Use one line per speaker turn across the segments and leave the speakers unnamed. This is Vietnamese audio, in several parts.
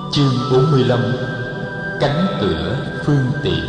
Chương 45. Cánh cửa phương tiện.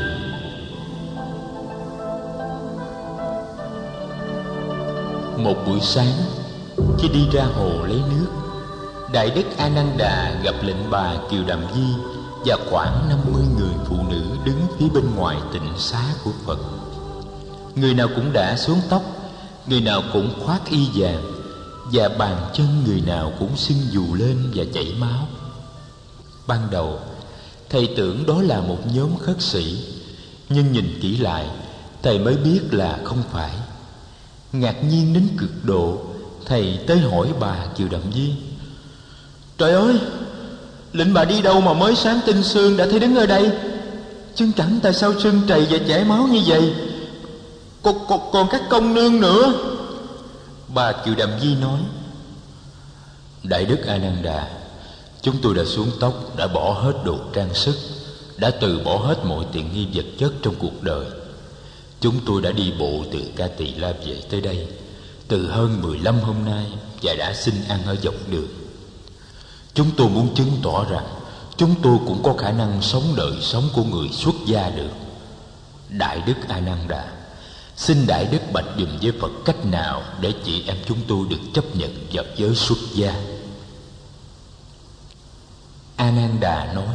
Một buổi sáng, khi đi ra hồ lấy nước, Đại Đức A Nan Đà gặp lệnh bà Kiều Đàm Di và khoảng 50 người phụ nữ đứng phía bên ngoài tịnh xá của Phật. Người nào cũng đã xuống tóc, người nào cũng khoác y vàng, và bàn chân người nào cũng sưng vù lên và chảy máu. Ban đầu, thầy tưởng đó là một nhóm khất sĩ, nhưng nhìn kỹ lại, thầy mới biết là không phải. Ngạc nhiên đến cực độ, thầy tới hỏi bà Kiều Đàm Di: "Trời ơi, lệnh bà đi đâu mà mới sáng tinh sương đã thấy đứng ở đây? Chân chẳng tại sao sưng trầy và chảy máu như vậy? Còn các công nương nữa." Bà Kiều Đàm Di nói: "Đại Đức A Nan Đà, chúng tôi đã xuống tóc, đã bỏ hết đồ trang sức, đã từ bỏ hết mọi tiện nghi vật chất trong cuộc đời. Chúng tôi đã đi bộ từ Ca Tỳ La về tới đây từ hơn 15 hôm nay và đã xin ăn ở dọc đường. Chúng tôi muốn chứng tỏ rằng chúng tôi cũng có khả năng sống đời sống của người xuất gia được. Đại Đức A Nan Đà, xin Đại Đức bạch dùm với Phật cách nào để chị em chúng tôi được chấp nhận vào giới xuất gia." A Nan Đà nói: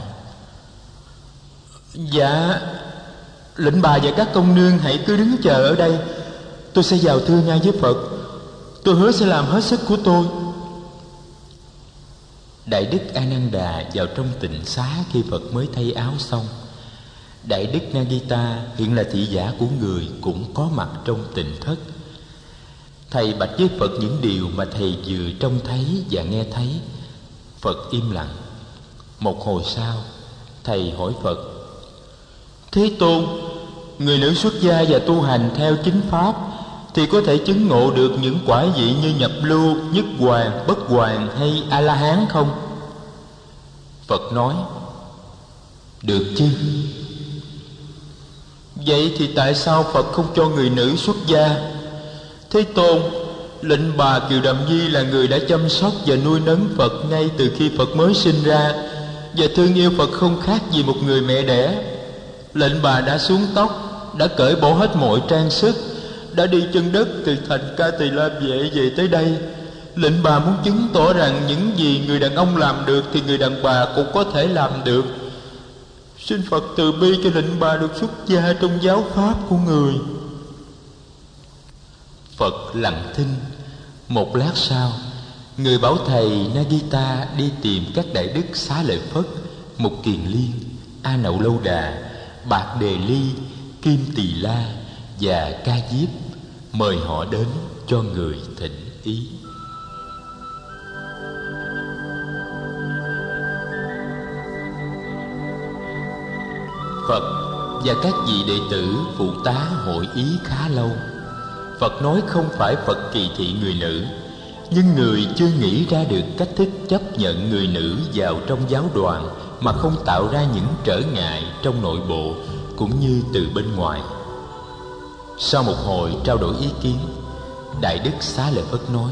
"Dạ, lệnh bà và các công nương hãy cứ đứng chờ ở đây, tôi sẽ vào thưa ngay với Phật. Tôi hứa sẽ làm hết sức của tôi." Đại Đức A Nan Đà vào trong tịnh xá khi Phật mới thay áo xong. Đại Đức Nagita hiện là thị giả của người cũng có mặt trong tịnh thất. Thầy bạch với Phật những điều mà thầy vừa trông thấy và nghe thấy. Phật im lặng. Một hồi sau, thầy hỏi Phật: "Thế Tôn, người nữ xuất gia và tu hành theo chính pháp thì có thể chứng ngộ được những quả vị như nhập lưu, nhất hoàn, bất hoàn hay A-la-hán không?" Phật nói: "Được chứ." "Vậy thì tại sao Phật không cho người nữ xuất gia?" "Thế Tôn, lệnh bà Kiều Đàm Di là người đã chăm sóc và nuôi nấng Phật ngay từ khi Phật mới sinh ra, và thương yêu Phật không khác gì một người mẹ đẻ. Lệnh bà đã xuống tóc, đã cởi bỏ hết mọi trang sức, đã đi chân đất từ thành Ca Tỳ La Vệ về tới đây. Lệnh bà muốn chứng tỏ rằng những gì người đàn ông làm được thì người đàn bà cũng có thể làm được. Xin Phật từ bi cho lệnh bà được xuất gia trong giáo pháp của người." Phật lặng thinh. Một lát sau, người bảo thầy Nagita đi tìm các đại đức Xá Lợi Phất, Mục Kiền Liên, A Nậu Lâu Đà, Bạc Đề Ly, Kim Tỳ La và Ca Diếp, mời họ đến cho người thỉnh ý. Phật và các vị đệ tử phụ tá hội ý khá lâu. Phật nói không phải Phật kỳ thị người nữ, nhưng người chưa nghĩ ra được cách thức chấp nhận người nữ vào trong giáo đoàn mà không tạo ra những trở ngại trong nội bộ cũng như từ bên ngoài. Sau một hồi trao đổi ý kiến, Đại Đức Xá Lợi Phất nói: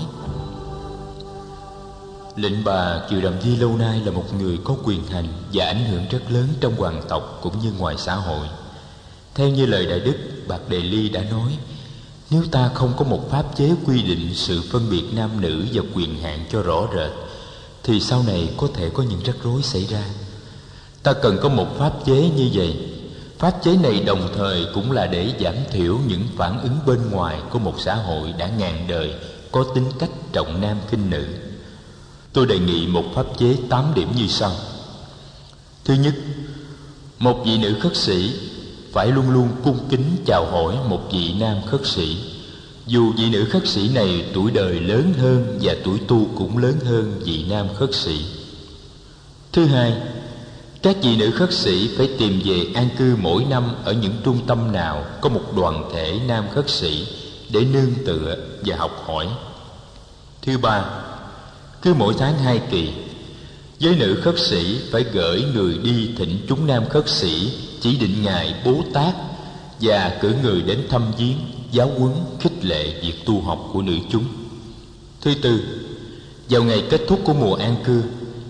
"Lệnh bà Kiều Đàm Di lâu nay là một người có quyền hành và ảnh hưởng rất lớn trong hoàng tộc cũng như ngoài xã hội. Theo như lời Đại Đức Bạc Đề Ly đã nói, nếu ta không có một pháp chế quy định sự phân biệt nam nữ và quyền hạn cho rõ rệt, thì sau này có thể có những rắc rối xảy ra. Ta cần có một pháp chế như vậy. Pháp chế này đồng thời cũng là để giảm thiểu những phản ứng bên ngoài của một xã hội đã ngàn đời có tính cách trọng nam khinh nữ. Tôi đề nghị một pháp chế 8 điểm như sau. Thứ nhất, một vị nữ khất sĩ phải luôn luôn cung kính chào hỏi một vị nam khất sĩ, dù vị nữ khất sĩ này tuổi đời lớn hơn và tuổi tu cũng lớn hơn vị nam khất sĩ. Thứ hai, các vị nữ khất sĩ phải tìm về an cư mỗi năm ở những trung tâm nào có một đoàn thể nam khất sĩ để nương tựa và học hỏi. Thứ ba, cứ mỗi tháng 2 kỳ, giới nữ khất sĩ phải gửi người đi thỉnh chúng nam khất sĩ chỉ định ngày Bố Tát và cử người đến thăm viếng, giáo huấn, khích lệ việc tu học của nữ chúng. Thứ tư, vào ngày kết thúc của mùa an cư,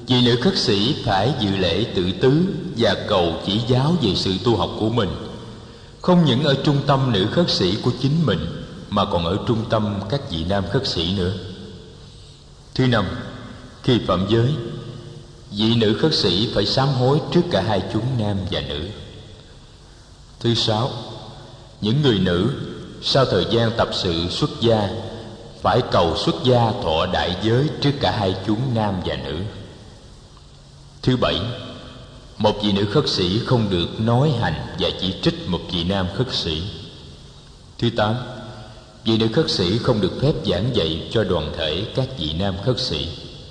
Vị nữ khất sĩ phải dự lễ tự tứ và cầu chỉ giáo về sự tu học của mình, không những ở trung tâm nữ khất sĩ của chính mình mà còn ở trung tâm các vị nam khất sĩ nữa. Thứ năm, khi phạm giới, vị nữ khất sĩ phải sám hối trước cả hai chúng nam và nữ. Thứ sáu, những người nữ sau thời gian tập sự xuất gia phải cầu xuất gia thọ đại giới trước cả hai chúng nam và nữ. Thứ bảy, một vị nữ khất sĩ không được nói hành và chỉ trích một vị nam khất sĩ. Thứ tám, vị nữ khất sĩ không được phép giảng dạy cho đoàn thể các vị nam khất sĩ.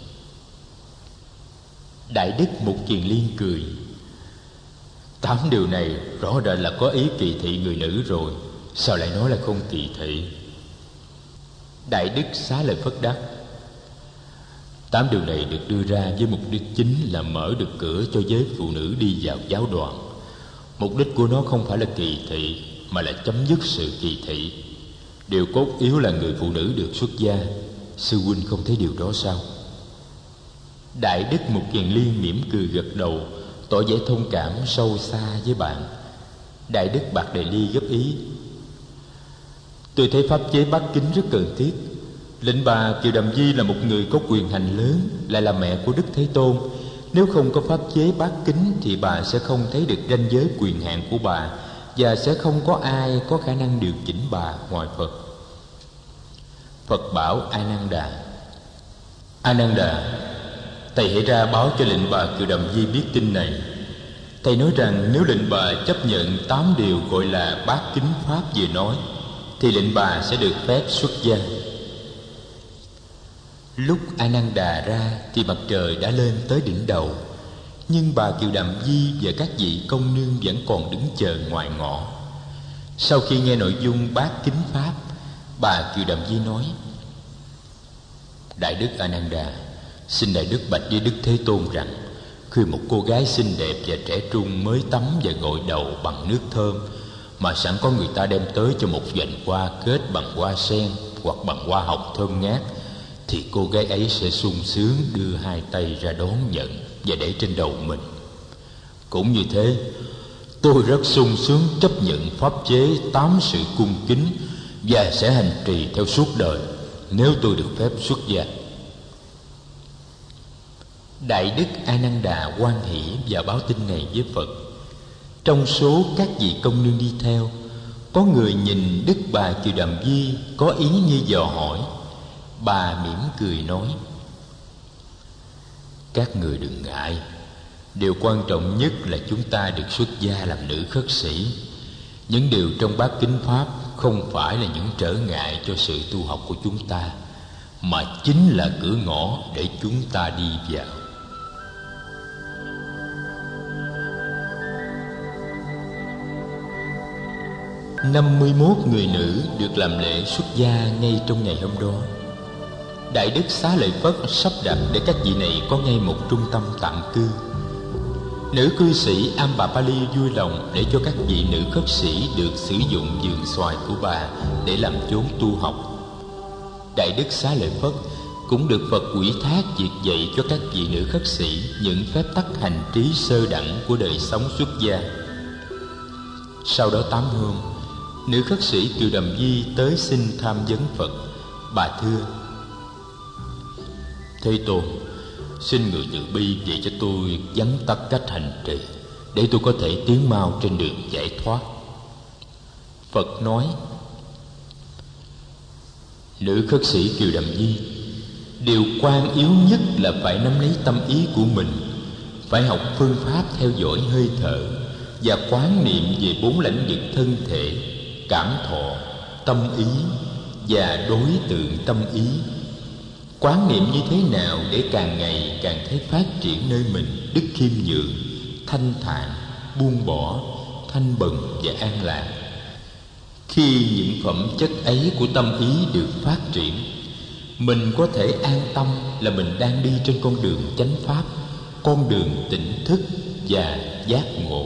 Đại đức Mục Kiền Liên cười: 8 điều này rõ ràng là có ý kỳ thị người nữ rồi, sao lại nói là không kỳ thị? Đại đức Xá Lợi Phất đáp: 8 điều này được đưa ra với mục đích chính là mở được cửa cho giới phụ nữ đi vào giáo đoàn. Mục đích của nó không phải là kỳ thị, mà là chấm dứt sự kỳ thị. Điều cốt yếu là người phụ nữ được xuất gia. Sư huynh không thấy điều đó sao? Đại đức Mục Kiền Liên mỉm cười gật đầu, tỏ vẻ thông cảm sâu xa với bạn. Đại đức Bạc Đề Ly góp ý: tôi thấy pháp chế bát kính rất cần thiết. Lệnh bà Kiều Đàm Di là một người có quyền hành lớn, lại là mẹ của Đức Thế Tôn. Nếu không có pháp chế bát kính thì bà sẽ không thấy được ranh giới quyền hạn của bà, và sẽ không có ai có khả năng điều chỉnh bà ngoài Phật. Phật bảo A Nan Đà: A Nan Đà, thầy hãy ra báo cho lệnh bà Kiều Đàm Di biết tin này. Thầy nói rằng nếu lệnh bà chấp nhận 8 điều gọi là bát kính pháp vừa nói, thì lệnh bà sẽ được phép xuất gia. Lúc A Nan Đà ra thì mặt trời đã lên tới đỉnh đầu, nhưng bà Kiều Đàm Di và các vị công nương vẫn còn đứng chờ ngoài ngõ. Sau khi nghe nội dung bát kính pháp, bà Kiều Đàm Di nói: Đại đức A Nan Đà, xin đại đức bạch với Đức Thế Tôn rằng, khi một cô gái xinh đẹp và trẻ trung mới tắm và gội đầu bằng nước thơm, mà sẵn có người ta đem tới cho một vành hoa kết bằng hoa sen hoặc bằng hoa hồng thơm ngát, thì cô gái ấy sẽ sung sướng đưa hai tay ra đón nhận và để trên đầu mình. Cũng như thế, tôi rất sung sướng chấp nhận pháp chế 8 sự cung kính và sẽ hành trì theo suốt đời nếu tôi được phép xuất gia. Đại đức A Nan Đà hoan hỷ và báo tin này với Phật. Trong số các vị công nương đi theo, có người nhìn Đức bà Kiều Đàm Di có ý như dò hỏi. Bà mỉm cười nói: các người đừng ngại, điều quan trọng nhất là chúng ta được xuất gia làm nữ khất sĩ. Những điều trong bát kính pháp không phải là những trở ngại cho sự tu học của chúng ta, mà chính là cửa ngõ để chúng ta đi vào. Năm 51 người nữ được làm lễ xuất gia ngay trong ngày hôm đó. Đại đức Xá Lợi Phất sắp đặt để các vị này có ngay một trung tâm tạm cư. Nữ cư sĩ Ambapali vui lòng để cho các vị nữ khất sĩ được sử dụng vườn xoài của bà để làm chốn tu học. Đại đức Xá Lợi Phất cũng được Phật ủy thác việc dạy cho các vị nữ khất sĩ những phép tắc hành trí sơ đẳng của đời sống xuất gia. Sau đó 8 hôm, nữ khất sĩ Kiều Đàm Di tới xin tham vấn Phật. Bà thưa: Thế Tôn, xin người từ bi dạy cho tôi vắn tắt cách hành trì để tôi có thể tiến mau trên đường giải thoát. Phật nói: Nữ khất sĩ Kiều Đàm Di, điều quan yếu nhất là phải nắm lấy tâm ý của mình, phải học phương pháp theo dõi hơi thở và quán niệm về 4 lãnh vực thân thể, cảm thọ, tâm ý và đối tượng tâm ý. Quán niệm như thế nào để càng ngày càng thấy phát triển nơi mình đức khiêm nhường, thanh thản, buông bỏ, thanh bần và an lạc. Khi những phẩm chất ấy của tâm ý được phát triển, mình có thể an tâm là mình đang đi trên con đường chánh pháp, con đường tỉnh thức và giác ngộ.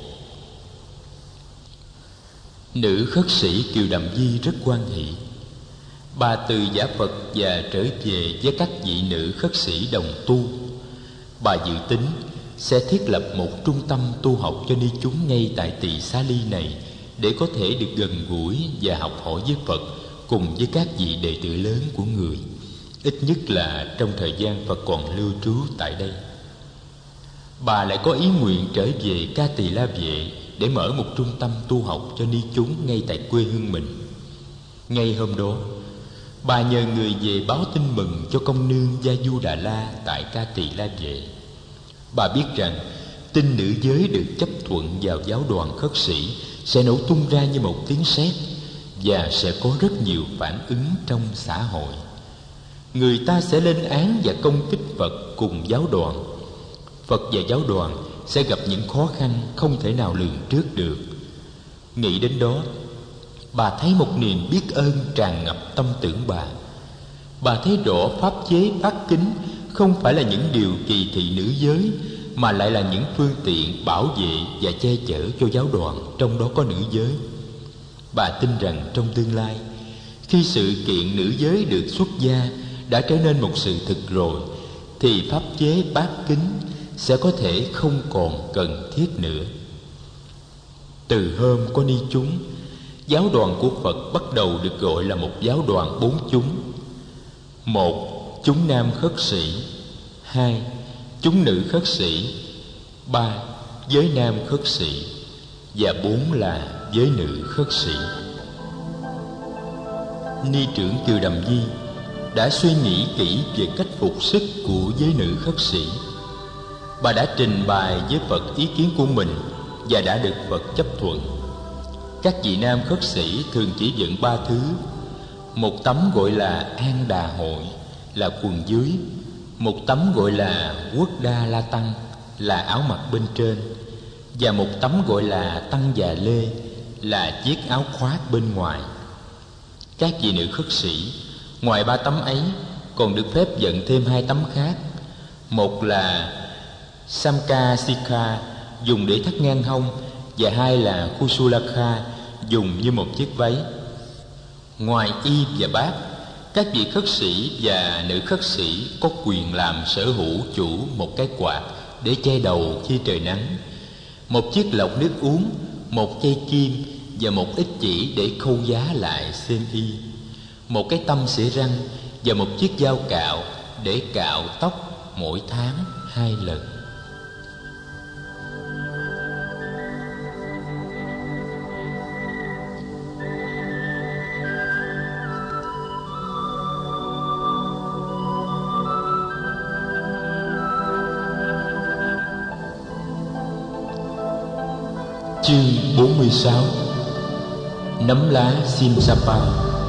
Nữ khất sĩ Kiều Đàm Di rất hoan hỷ. Bà từ giả Phật và trở về với các vị nữ khất sĩ đồng tu. Bà dự tính sẽ thiết lập một trung tâm tu học cho ni chúng ngay tại Tỳ Xá Ly này, để có thể được gần gũi và học hỏi với Phật cùng với các vị đệ tử lớn của người, ít nhất là trong thời gian Phật còn lưu trú tại đây. Bà lại có ý nguyện trở về Ca Tỳ La Vệ để mở một trung tâm tu học cho ni chúng ngay tại quê hương mình. Ngay hôm đó, bà nhờ người về báo tin mừng cho công nương Gia Du Đà La tại Ca Tỳ La Vệ. Bà biết rằng tin nữ giới được chấp thuận vào giáo đoàn khất sĩ sẽ nổ tung ra như một tiếng sét, và sẽ có rất nhiều phản ứng trong xã hội. Người ta sẽ lên án và công kích Phật cùng giáo đoàn. Phật và giáo đoàn sẽ gặp những khó khăn không thể nào lường trước được. Nghĩ đến đó, bà thấy một niềm biết ơn tràn ngập tâm tưởng bà. Bà thấy rõ pháp chế bát kính không phải là những điều kỳ thị nữ giới, mà lại là những phương tiện bảo vệ và che chở cho giáo đoàn, trong đó có nữ giới. Bà tin rằng trong tương lai, khi sự kiện nữ giới được xuất gia đã trở nên một sự thực rồi, thì pháp chế bát kính sẽ có thể không còn cần thiết nữa. Từ hôm có ni chúng, giáo đoàn của Phật bắt đầu được gọi là một giáo đoàn bốn chúng. 1. Chúng nam khất sĩ. 2. Chúng nữ khất sĩ. 3. Giới nam khất sĩ. Và 4 là giới nữ khất sĩ. Ni trưởng Kiều Đầm Di đã suy nghĩ kỹ về cách phục sức của giới nữ khất sĩ. Bà đã trình bày với Phật ý kiến của mình và đã được Phật chấp thuận. Các vị nam khất sĩ thường chỉ dẫn 3 thứ. Một tấm gọi là An Đà Hội, là quần dưới. Một tấm gọi là Quốc Đa La Tăng, là áo mặc bên trên. Và một tấm gọi là Tăng Già Lê, là chiếc áo khoác bên ngoài. Các vị nữ khất sĩ ngoài 3 tấm ấy còn được phép dẫn thêm 2 tấm khác. Một là Samka Sikha, dùng để thắt ngang hông, và 2 là Kusulakha, dùng như một chiếc váy. Ngoài y và bát, các vị khất sĩ và nữ khất sĩ có quyền làm sở hữu chủ một cái quạt để che đầu khi trời nắng, một chiếc lọc nước uống, một cây kim và một ít chỉ để khâu giá lại xiêm y, một cái tăm xỉa răng và một chiếc dao cạo để cạo tóc mỗi tháng 2 lần. Chương 46. Nấm lá Simsapa.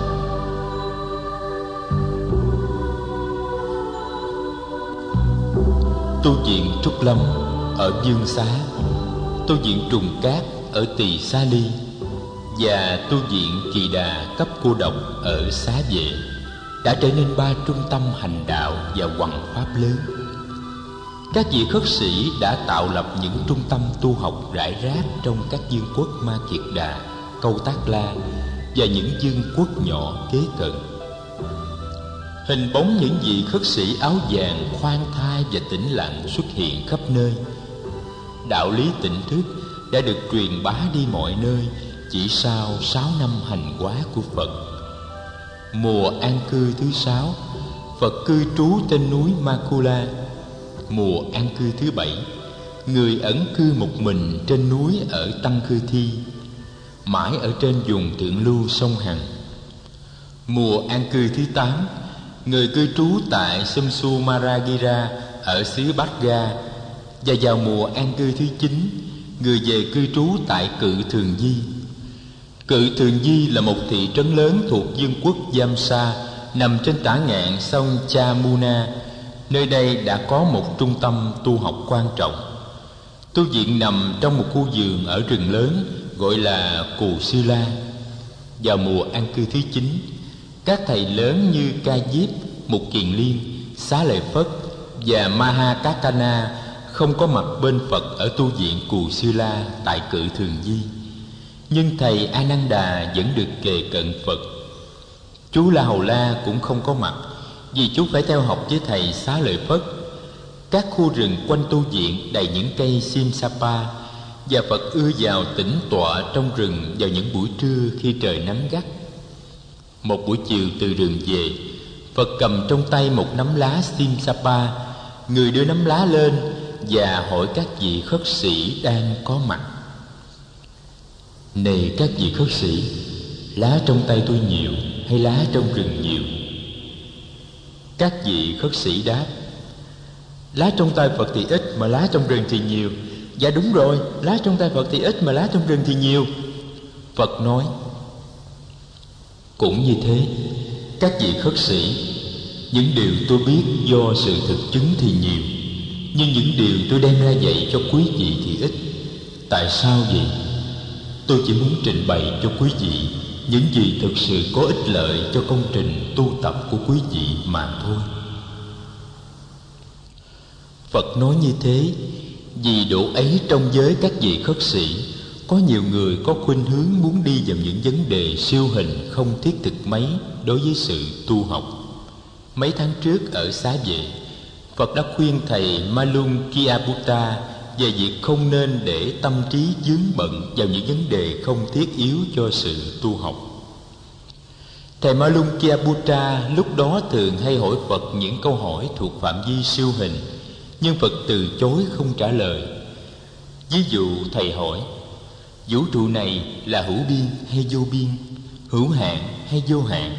Tu viện Trúc Lâm ở Dương Xá, tu viện Trùng Cát ở Tỳ Xá Ly và tu viện Kỳ Đà cấp cô độc ở Xá Vệ đã trở nên 3 trung tâm hành đạo và hoằng pháp lớn. Các vị khất sĩ đã tạo lập những trung tâm tu học rải rác trong các vương quốc Ma Kiệt Đà, Câu Tác La và những vương quốc nhỏ kế cận. Hình bóng những vị khất sĩ áo vàng khoan thai và tĩnh lặng xuất hiện khắp nơi. Đạo lý tỉnh thức đã được truyền bá đi mọi nơi chỉ sau 6 năm hành hóa của Phật. Mùa an cư thứ 6, Phật cư trú trên núi Makula. Mùa an cư thứ 7, người ẩn cư một mình trên núi ở Tăng Khư Thi, mãi ở trên vùng thượng lưu sông Hằng. Mùa an cư thứ 8, người cư trú tại Sumsumaragira ở xứ Bát-ga. Và vào mùa an cư thứ 9, người về cư trú tại Cự Thường Di. Cự Thường Di là một thị trấn lớn thuộc vương quốc Giamsa, nằm trên tả ngạn sông Chamuna. Nơi đây đã có một trung tâm tu học quan trọng. Tu viện nằm trong một khu vườn ở rừng lớn gọi là Cù Sư La. Vào mùa an cư thứ 9, các thầy lớn như Ca Diếp, Mục Kiền Liên, Xá Lợi Phất và Mahakakana không có mặt bên Phật ở tu viện Cù Sư La tại Cự Thường Di. Nhưng thầy Ananda vẫn được kề cận Phật. Chú La Hầu La cũng không có mặt, vì chú phải theo học với thầy Xá Lợi Phất. Các khu rừng quanh tu viện đầy những cây simsapa, và Phật ưa vào tĩnh tọa trong rừng vào những buổi trưa khi trời nắng gắt. Một buổi chiều từ rừng về, Phật cầm trong tay một nắm lá simsapa. Người đưa nắm lá lên và hỏi các vị khất sĩ đang có mặt: "Này các vị khất sĩ, lá trong tay tôi nhiều hay lá trong rừng nhiều?" Các vị khất sĩ đáp: "Lá trong tay Phật thì ít, mà lá trong rừng thì nhiều." "Dạ đúng rồi, lá trong tay Phật thì ít, mà lá trong rừng thì nhiều." Phật nói: "Cũng như thế, các vị khất sĩ, những điều tôi biết do sự thực chứng thì nhiều, nhưng những điều tôi đem ra dạy cho quý vị thì ít. Tại sao vậy? Tôi chỉ muốn trình bày cho quý vị những gì thực sự có ích lợi cho công trình tu tập của quý vị mà thôi." Phật nói như thế vì độ ấy trong giới các vị khất sĩ có nhiều người có khuynh hướng muốn đi vào những vấn đề siêu hình không thiết thực mấy đối với sự tu học. Mấy tháng trước ở Xá Vệ, Phật đã khuyên thầy Malunkyaputta về việc không nên để tâm trí vướng bận vào những vấn đề không thiết yếu cho sự tu học. Thầy Malunkyaputta lúc đó thường hay hỏi Phật những câu hỏi thuộc phạm vi siêu hình, nhưng Phật từ chối không trả lời. Ví dụ thầy hỏi: vũ trụ này là hữu biên hay vô biên, hữu hạn hay vô hạn?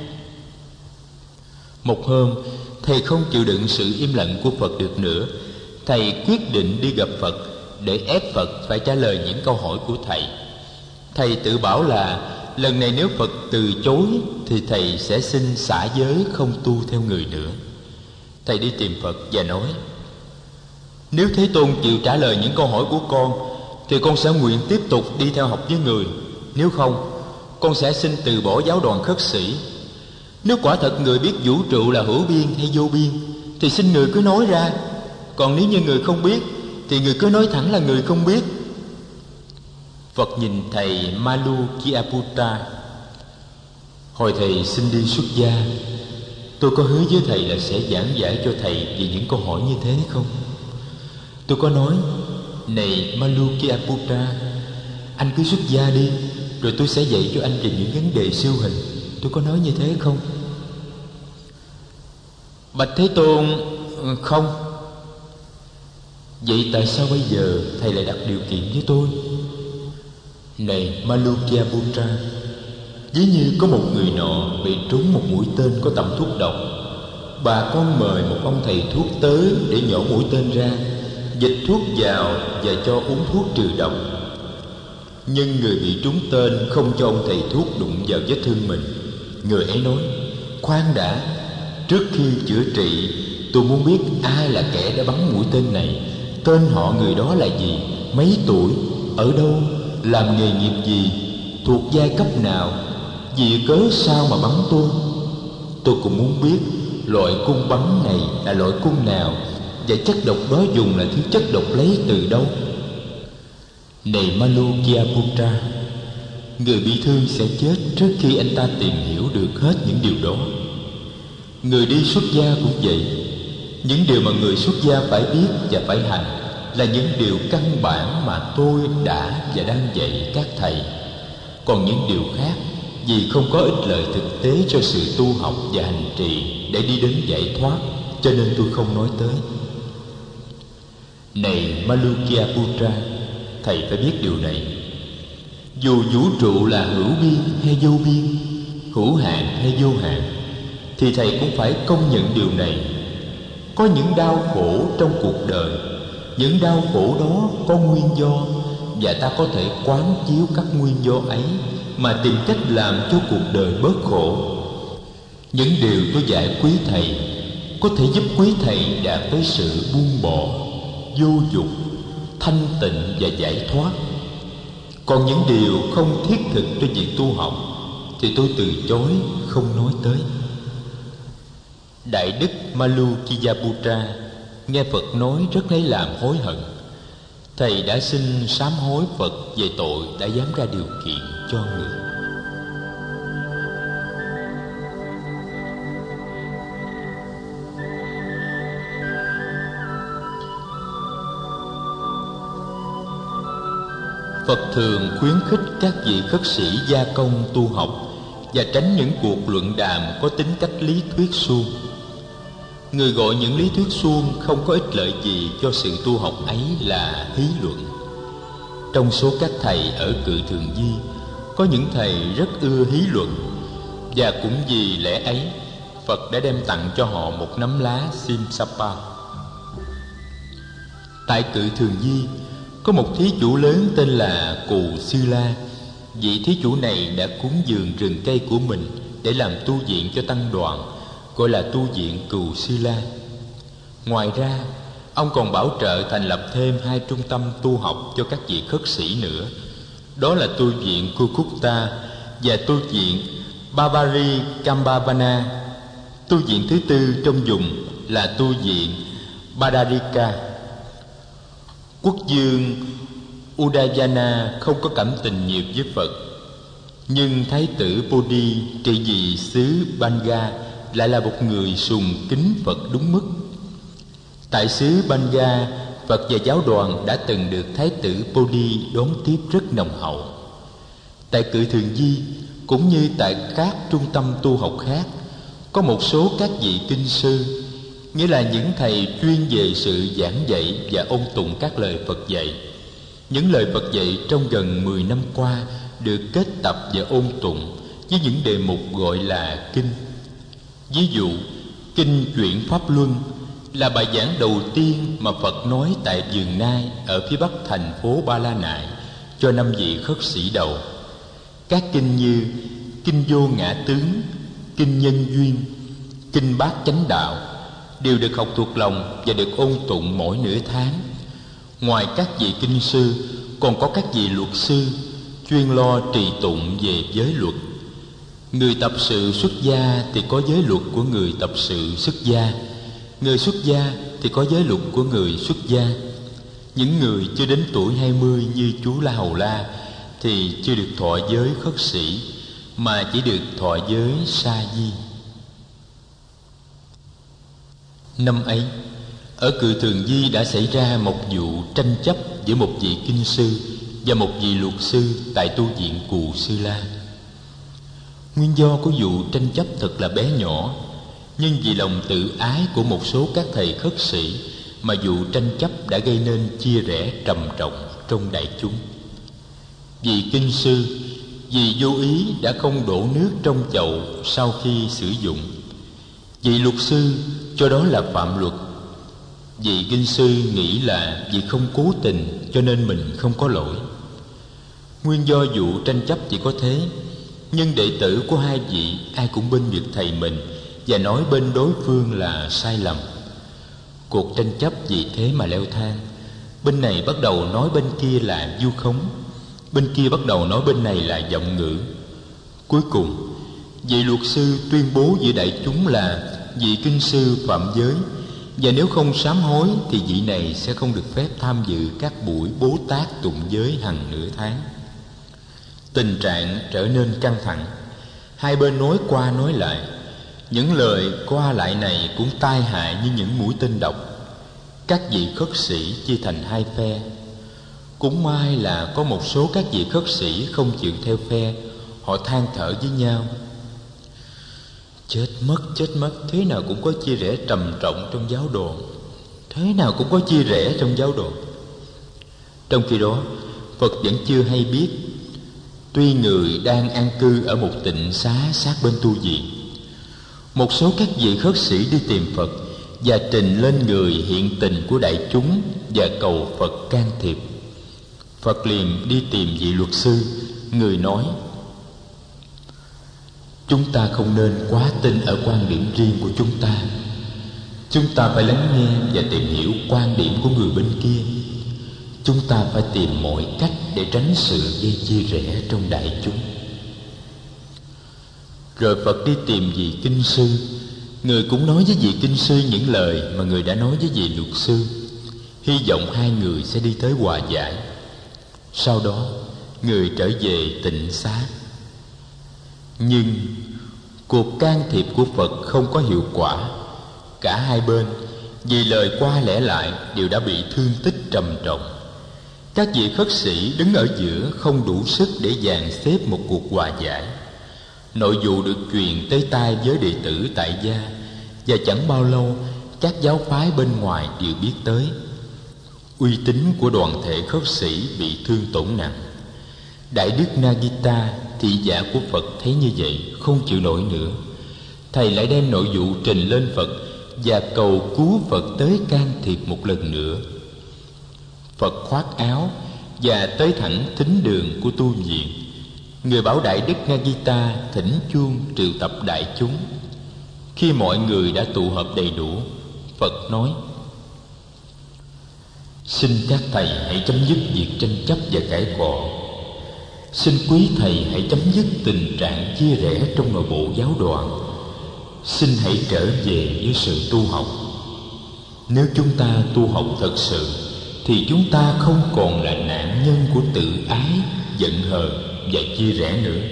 Một hôm, thầy không chịu đựng sự im lặng của Phật được nữa. Thầy quyết định đi gặp Phật để ép Phật phải trả lời những câu hỏi của thầy. Thầy tự bảo là lần này nếu Phật từ chối thì thầy sẽ xin xả giới không tu theo người nữa. Thầy đi tìm Phật và nói: "Nếu Thế Tôn chịu trả lời những câu hỏi của con thì con sẽ nguyện tiếp tục đi theo học với người. Nếu không, con sẽ xin từ bỏ giáo đoàn khất sĩ. Nếu quả thật người biết vũ trụ là hữu biên hay vô biên thì xin người cứ nói ra. Còn nếu như người không biết thì người cứ nói thẳng là người không biết." Phật nhìn thầy Malunkyaputta: "Hồi thầy xin đi xuất gia, tôi có hứa với thầy là sẽ giảng giải cho thầy về những câu hỏi như thế không? Tôi có nói: này Malunkyaputta, anh cứ xuất gia đi, rồi tôi sẽ dạy cho anh về những vấn đề siêu hình. Tôi có nói như thế không?" "Bạch Thế Tôn, không." "Vậy tại sao bây giờ thầy lại đặt điều kiện với tôi?" "Này Malunkyaputta, ví như có một người nọ bị trúng một mũi tên có tẩm thuốc độc. Bà con mời một ông thầy thuốc tới để nhổ mũi tên ra, dịch thuốc vào và cho uống thuốc trừ độc. Nhưng người bị trúng tên không cho ông thầy thuốc đụng vào vết thương mình. Người ấy nói: khoan đã, trước khi chữa trị, tôi muốn biết ai là kẻ đã bắn mũi tên này, tên họ người đó là gì, mấy tuổi, ở đâu, làm nghề nghiệp gì, thuộc giai cấp nào, vì cớ sao mà bắn tôi. Tôi cũng muốn biết loại cung bắn này là loại cung nào, và chất độc đó dùng là thứ chất độc lấy từ đâu." Này Malunkyaputta, người bị thương sẽ chết trước khi anh ta tìm hiểu được hết những điều đó. Người đi xuất gia cũng vậy. Những điều mà người xuất gia phải biết và phải hành là những điều căn bản mà tôi đã và đang dạy các thầy. Còn những điều khác, vì không có ích lợi thực tế cho sự tu học và hành trì để đi đến giải thoát, cho nên tôi không nói tới. Này Malunkyaputta, thầy phải biết điều này. Dù vũ trụ là hữu biên hay vô biên, hữu hạn hay vô hạn, thì thầy cũng phải công nhận điều này. Có những đau khổ trong cuộc đời. Những đau khổ đó có nguyên do, và ta có thể quán chiếu các nguyên do ấy mà tìm cách làm cho cuộc đời bớt khổ. Những điều tôi dạy quý thầy có thể giúp quý thầy đạt tới sự buông bỏ, vô dục, thanh tịnh và giải thoát. Còn những điều không thiết thực cho việc tu học thì tôi từ chối không nói tới. Đại đức Malunkyaputta nghe Phật nói rất lấy làm hối hận. Thầy đã xin sám hối Phật về tội đã dám ra điều kiện cho người. Phật thường khuyến khích các vị khất sĩ gia công tu học và tránh những cuộc luận đàm có tính cách lý thuyết suông. Người gọi những lý thuyết suông không có ích lợi gì cho sự tu học ấy là hí luận. Trong số các thầy ở Cự Thường Di, có những thầy rất ưa hí luận, và cũng vì lẽ ấy, Phật đã đem tặng cho họ một nắm lá Simsapa. Tại Cự Thường Di, có một thí chủ lớn tên là Cù Sư La. Vị thí chủ này đã cúng dường rừng cây của mình để làm tu viện cho tăng đoàn, gọi là tu viện Cù Sư La. Ngoài ra, ông còn bảo trợ thành lập thêm 2 trung tâm tu học cho các vị khất sĩ nữa. Đó là tu viện Kukutta và tu viện Bavari Kambabana. Tu viện thứ tư trong vùng là tu viện Badarika. Quốc vương Udayana không có cảm tình nhiều với Phật, nhưng Thái tử Bodhi trị vì xứ Banga lại là một người sùng kính Phật đúng mức. Tại xứ Banga, Phật và giáo đoàn đã từng được Thái tử Bodhi đón tiếp rất nồng hậu. Tại Cự Thường Di, cũng như tại các trung tâm tu học khác, có một số các vị kinh sư, nghĩa là những thầy chuyên về sự giảng dạy và ôn tụng các lời Phật dạy. Những lời Phật dạy trong gần 10 năm qua được kết tập và ôn tụng với những đề mục gọi là kinh. Ví dụ, Kinh Chuyển Pháp Luân là bài giảng đầu tiên mà Phật nói tại Vườn Nai ở phía bắc thành phố Ba La Nại cho 5 vị khất sĩ đầu. Các kinh như Kinh Vô Ngã Tướng, Kinh Nhân Duyên, Kinh Bát Chánh Đạo đều được học thuộc lòng và được ôn tụng mỗi nửa tháng. Ngoài các vị kinh sư, còn có các vị luật sư chuyên lo trì tụng về giới luật. Người tập sự xuất gia thì có giới luật của người tập sự xuất gia, người xuất gia thì có giới luật của người xuất gia. Những người chưa đến tuổi 20 như chú La Hầu La thì chưa được thọ giới khất sĩ, mà chỉ được thọ giới sa di. Năm ấy, ở Cự Thường Di đã xảy ra một vụ tranh chấp giữa một vị kinh sư và một vị luật sư tại tu viện Cù Sư La. Nguyên do của vụ tranh chấp thật là bé nhỏ, nhưng vì lòng tự ái của một số các thầy khất sĩ mà vụ tranh chấp đã gây nên chia rẽ trầm trọng trong đại chúng. Vị kinh sư vì vô ý đã không đổ nước trong chậu sau khi sử dụng. Vị luật sư cho đó là phạm luật. Vị kinh sư nghĩ là vì không cố tình cho nên mình không có lỗi. Nguyên do vụ tranh chấp chỉ có thế, nhưng đệ tử của hai vị ai cũng bên vực thầy mình và nói bên đối phương là sai lầm. Cuộc tranh chấp vì thế mà leo thang. Bên này bắt đầu nói bên kia là vu khống, bên kia bắt đầu nói bên này là giọng ngữ. Cuối cùng, vị luật sư tuyên bố với đại chúng là vị kinh sư phạm giới, và nếu không sám hối thì vị này sẽ không được phép tham dự các buổi Bố Tát tụng giới hàng nửa tháng. Tình trạng trở nên căng thẳng. Hai bên nói qua nói lại. Những lời qua lại này cũng tai hại như những mũi tên độc. Các vị khất sĩ chia thành hai phe. Cũng may là có một số các vị khất sĩ không chịu theo phe. Họ than thở với nhau: chết mất, thế nào cũng có chia rẽ trầm trọng trong giáo đoàn, thế nào cũng có chia rẽ trong giáo đoàn. Trong khi đó, Phật vẫn chưa hay biết. Tuy người đang an cư ở một tịnh xá sát bên tu viện, một số các vị khất sĩ đi tìm Phật và trình lên người hiện tình của đại chúng và cầu Phật can thiệp. Phật liền đi tìm vị luật sư. Người nói: chúng ta không nên quá tin ở quan điểm riêng của chúng ta. Chúng ta phải lắng nghe và tìm hiểu quan điểm của người bên kia. Chúng ta phải tìm mọi cách để tránh sự gây chia rẽ trong đại chúng. Rồi Phật đi tìm vị kinh sư. Người cũng nói với vị kinh sư những lời mà người đã nói với vị luật sư, hy vọng hai người sẽ đi tới hòa giải. Sau đó, người trở về tịnh xá. Nhưng cuộc can thiệp của Phật không có hiệu quả. Cả hai bên vì lời qua lẽ lại đều đã bị thương tích trầm trọng. Các vị khất sĩ đứng ở giữa không đủ sức để dàn xếp một cuộc hòa giải. Nội vụ được truyền tới tai với đệ tử tại gia, và chẳng bao lâu các giáo phái bên ngoài đều biết tới. Uy tín của đoàn thể khất sĩ bị thương tổn nặng. Đại đức Nagita, thị giả của Phật, thấy như vậy không chịu nổi nữa. Thầy lại đem nội vụ trình lên Phật và cầu cứu Phật tới can thiệp một lần nữa. Phật khoác áo và tới thẳng thính đường của tu viện. Người bảo Đại đức Nagita thỉnh chuông triệu tập đại chúng. Khi mọi người đã tụ họp đầy đủ, Phật nói: xin các thầy hãy chấm dứt việc tranh chấp và cãi cọ. Xin quý thầy hãy chấm dứt tình trạng chia rẽ trong nội bộ giáo đoàn. Xin hãy trở về với sự tu học. Nếu chúng ta tu học thật sự thì chúng ta không còn là nạn nhân của tự ái, giận hờn và chia rẽ nữa.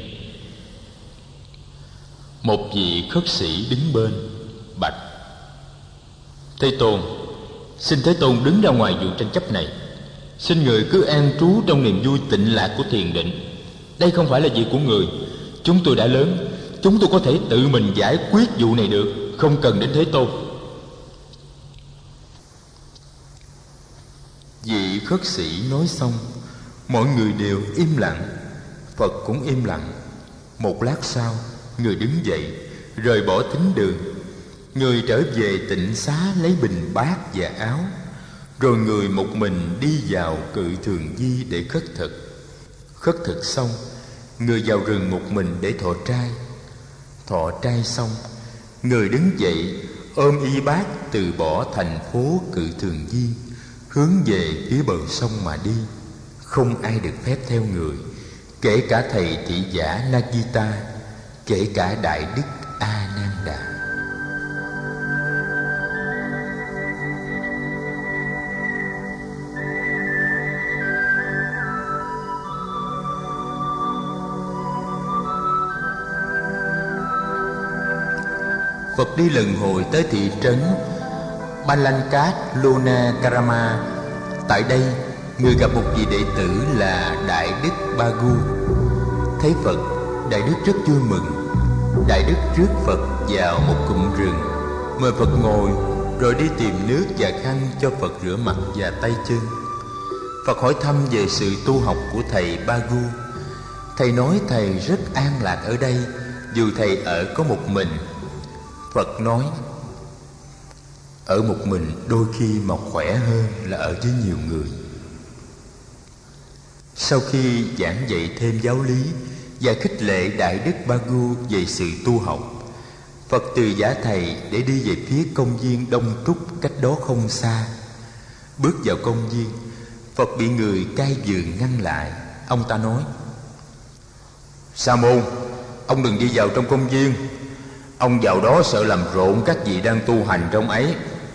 Một vị khất sĩ đứng bên bạch: Thế Tôn, xin Thế Tôn đứng ra ngoài vụ tranh chấp này. Xin người cứ an trú trong niềm vui tịnh lạc của thiền định. Đây không phải là việc của người. Chúng tôi đã lớn, chúng tôi có thể tự mình giải quyết vụ này được, không cần đến Thế Tôn. Vị khất sĩ nói xong, mọi người đều im lặng. Phật cũng im lặng. Một lát sau, người đứng dậy, rời bỏ thính đường. Người trở về tịnh xá lấy bình bát và áo. Rồi người một mình đi vào Cự Thường Di để khất thực. Khất thực xong, người vào rừng một mình để thọ trai. Thọ trai xong, người đứng dậy ôm y bát từ bỏ thành phố Cự Thường Di, hướng về phía bờ sông mà đi. Không ai được phép theo người, kể cả thầy thị giả Nagita, kể cả Đại đức A Nan Đà. Phật đi lần hồi tới thị trấn Balankat Lona Karama. Tại đây, người gặp một vị đệ tử là Đại đức Bagu. Thấy Phật, Đại đức rất vui mừng. Đại đức rước Phật vào một cụm rừng, mời Phật ngồi, rồi đi tìm nước và khăn cho Phật rửa mặt và tay chân. Phật hỏi thăm về sự tu học của thầy Bagu. Thầy nói thầy rất an lạc ở đây, dù thầy ở có một mình. Phật nói: ở một mình đôi khi mà khỏe hơn là ở với nhiều người. Sau khi giảng dạy thêm giáo lý và khích lệ Đại đức Bagu về sự tu học, Phật từ giả thầy để đi về phía công viên đông túc cách đó không xa. Bước vào công viên, Phật bị người cai vườn ngăn lại. Ông ta nói: Sa môn, ông đừng đi vào trong công viên. Ông vào đó sợ làm rộn các vị đang tu hành trong ấy.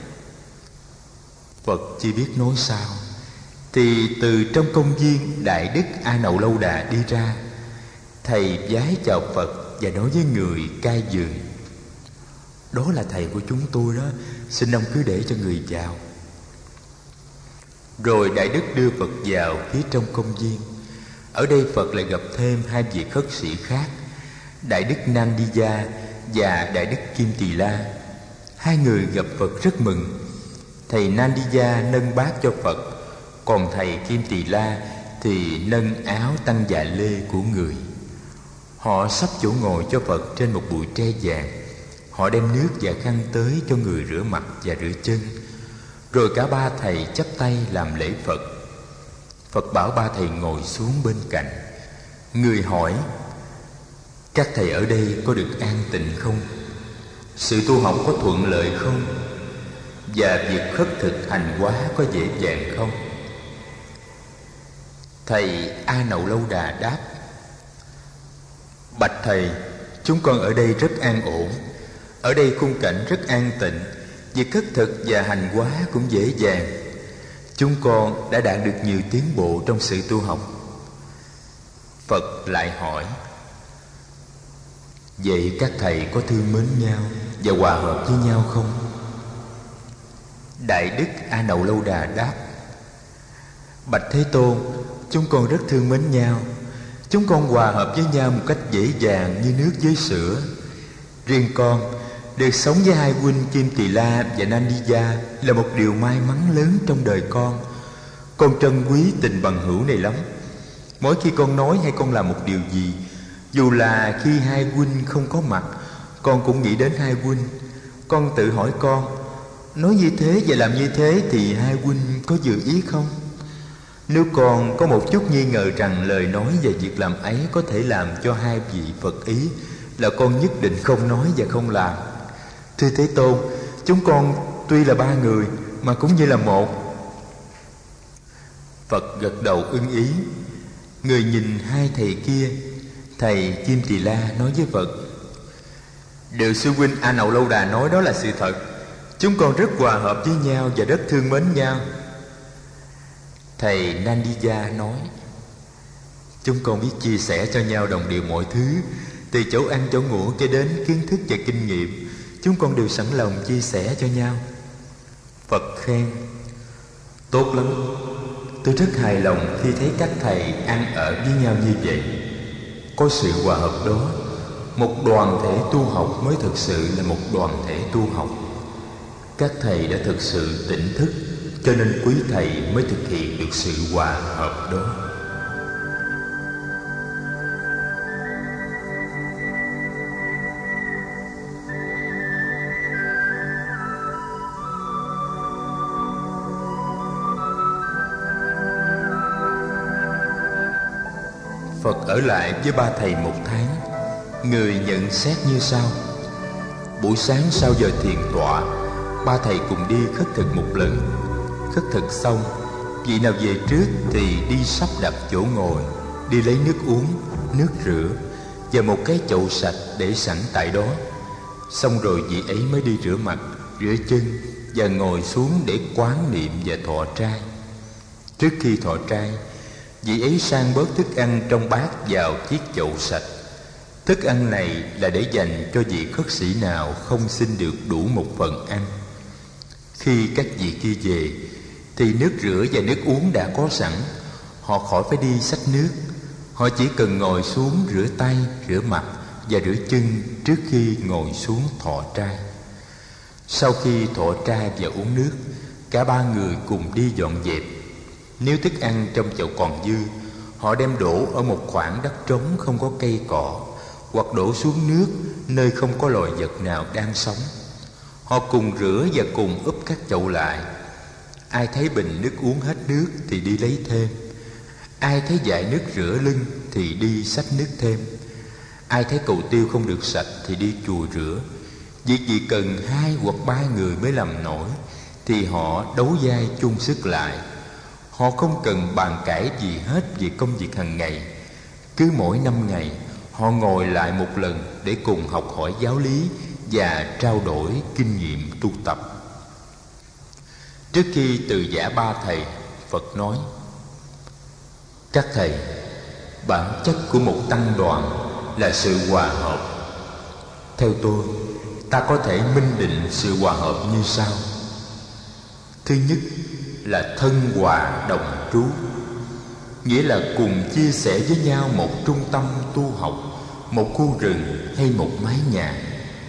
Phật chỉ biết nói sao, thì từ trong công viên, Đại đức A Nậu Lâu Đà đi ra. Thầy vái chào Phật và nói với người cai vườn: đó là thầy của chúng tôi đó, xin ông cứ để cho người vào. Rồi Đại đức đưa Phật vào phía trong công viên. Ở đây Phật lại gặp thêm hai vị khất sĩ khác, Đại đức Nandiya và Đại đức Kim Tỳ La. Hai người gặp Phật rất mừng. Thầy Nandiya nâng bát cho Phật, còn thầy Kim Tỳ La thì nâng áo tăng dạ lê của người. Họ sắp chỗ ngồi cho Phật trên một bụi tre vàng. Họ đem nước và khăn tới cho người rửa mặt và rửa chân. Rồi cả ba thầy chắp tay làm lễ Phật. Phật bảo ba thầy ngồi xuống bên cạnh. Người hỏi: các thầy ở đây có được an tịnh không? Sự tu học có thuận lợi không? Và việc khất thực hành hóa có dễ dàng không? Thầy A Nậu Lâu Đà đáp: bạch thầy, chúng con ở đây rất an ổn. Ở đây khung cảnh rất an tịnh, việc khất thực và hành hóa cũng dễ dàng. Chúng con đã đạt được nhiều tiến bộ trong sự tu học. Phật lại hỏi: vậy các thầy có thương mến nhau và hòa hợp với nhau không? Đại đức A Nậu Lâu Đà đáp: Bạch Thế Tôn, chúng con rất thương mến nhau. Chúng con hòa hợp với nhau một cách dễ dàng như nước với sữa. Riêng con được sống với hai huynh Kim Tỳ La và Nandija là một điều may mắn lớn trong đời con. Con trân quý tình bằng hữu này lắm. Mỗi khi con nói hay con làm một điều gì, dù là khi hai huynh không có mặt, con cũng nghĩ đến hai huynh. Con tự hỏi con, nói như thế và làm như thế thì hai huynh có dự ý không? Nếu con có một chút nghi ngờ rằng lời nói và việc làm ấy có thể làm cho hai vị Phật ý, là con nhất định không nói và không làm. Thưa Thế Tôn, chúng con tuy là ba người mà cũng như là một. Phật gật đầu ưng ý. Người nhìn hai thầy kia. Thầy Kim Tỳ La nói với Phật: điều sư huynh A Nậu Lâu Đà nói đó là sự thật. Chúng con rất hòa hợp với nhau và rất thương mến nhau. Thầy Nandija nói: chúng con biết chia sẻ cho nhau đồng đều mọi thứ, từ chỗ ăn chỗ ngủ cho đến kiến thức và kinh nghiệm. Chúng con đều sẵn lòng chia sẻ cho nhau. Phật khen: tốt lắm. Tôi rất hài lòng khi thấy các thầy ăn ở với nhau như vậy. Có sự hòa hợp đó, một đoàn thể tu học mới thực sự là một đoàn thể tu học. Các thầy đã thực sự tỉnh thức, cho nên quý thầy mới thực hiện được sự hòa hợp đó. Phật ở lại với ba thầy một tháng. Người nhận xét như sau: buổi sáng sau giờ thiền tọa, ba thầy cùng đi khất thực một lần. Khất thực xong, vị nào về trước thì đi sắp đặt chỗ ngồi, đi lấy nước uống, nước rửa và một cái chậu sạch để sẵn tại đó. Xong rồi vị ấy mới đi rửa mặt, rửa chân và ngồi xuống để quán niệm và thọ trai. Trước khi thọ trai, vị ấy sang bớt thức ăn trong bát vào chiếc chậu sạch. Thức ăn này là để dành cho vị khất sĩ nào không xin được đủ một phần ăn. Khi các vị kia về thì nước rửa và nước uống đã có sẵn. Họ khỏi phải đi xách nước. Họ chỉ cần ngồi xuống rửa tay, rửa mặt và rửa chân trước khi ngồi xuống thọ trai. Sau khi thọ trai và uống nước, cả ba người cùng đi dọn dẹp. Nếu thức ăn trong chậu còn dư, họ đem đổ ở một khoảng đất trống không có cây cỏ, hoặc đổ xuống nước nơi không có loài vật nào đang sống. Họ cùng rửa và cùng úp các chậu lại. Ai thấy bình nước uống hết nước thì đi lấy thêm. Ai thấy dải nước rửa lưng thì đi xách nước thêm. Ai thấy cầu tiêu không được sạch thì đi chùi rửa. Việc gì cần 2 hoặc 3 người mới làm nổi thì họ đấu vai chung sức lại. Họ không cần bàn cãi gì hết về công việc hàng ngày. Cứ mỗi 5 ngày họ ngồi lại một lần để cùng học hỏi giáo lý và trao đổi kinh nghiệm tu tập. Trước khi từ giã ba thầy, Phật nói: các thầy, bản chất của một tăng đoàn là sự hòa hợp. Theo tôi, ta có thể minh định sự hòa hợp như sau. Thứ nhất là thân hòa đồng trú, nghĩa là cùng chia sẻ với nhau một trung tâm tu học, một khu rừng hay một mái nhà.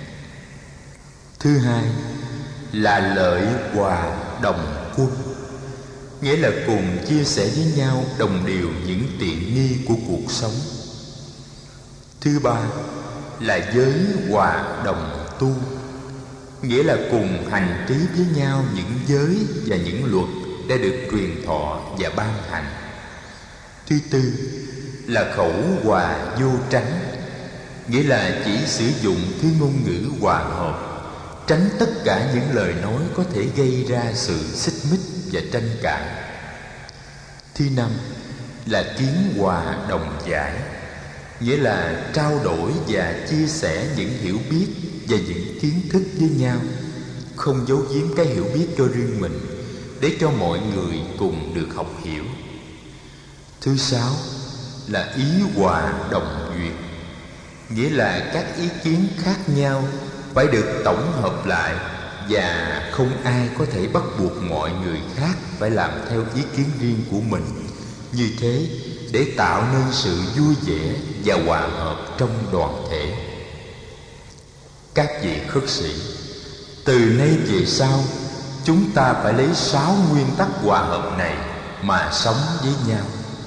Thứ hai là lợi hòa đồng quân, nghĩa là cùng chia sẻ với nhau đồng đều những tiện nghi của cuộc sống. Thứ ba là giới hòa đồng tu, nghĩa là cùng hành trí với nhau những giới và những luật đã được truyền thọ và ban hành. Thứ tư là khẩu hòa vô tránh, nghĩa là chỉ sử dụng thứ ngôn ngữ hòa hợp, tránh tất cả những lời nói có thể gây ra sự xích mích và tranh cãi. Thứ năm là kiến hòa đồng giải, nghĩa là trao đổi và chia sẻ những hiểu biết và những kiến thức với nhau, không giấu giếm cái hiểu biết cho riêng mình, để cho mọi người cùng được học hiểu. Thứ sáu là ý hòa đồng duyệt, nghĩa là các ý kiến khác nhau phải được tổng hợp lại và không ai có thể bắt buộc mọi người khác phải làm theo ý kiến riêng của mình. Như thế để tạo nên sự vui vẻ và hòa hợp trong đoàn thể. Các vị khất sĩ, từ nay về sau, chúng ta phải lấy 6 nguyên tắc hòa hợp này mà sống với nhau.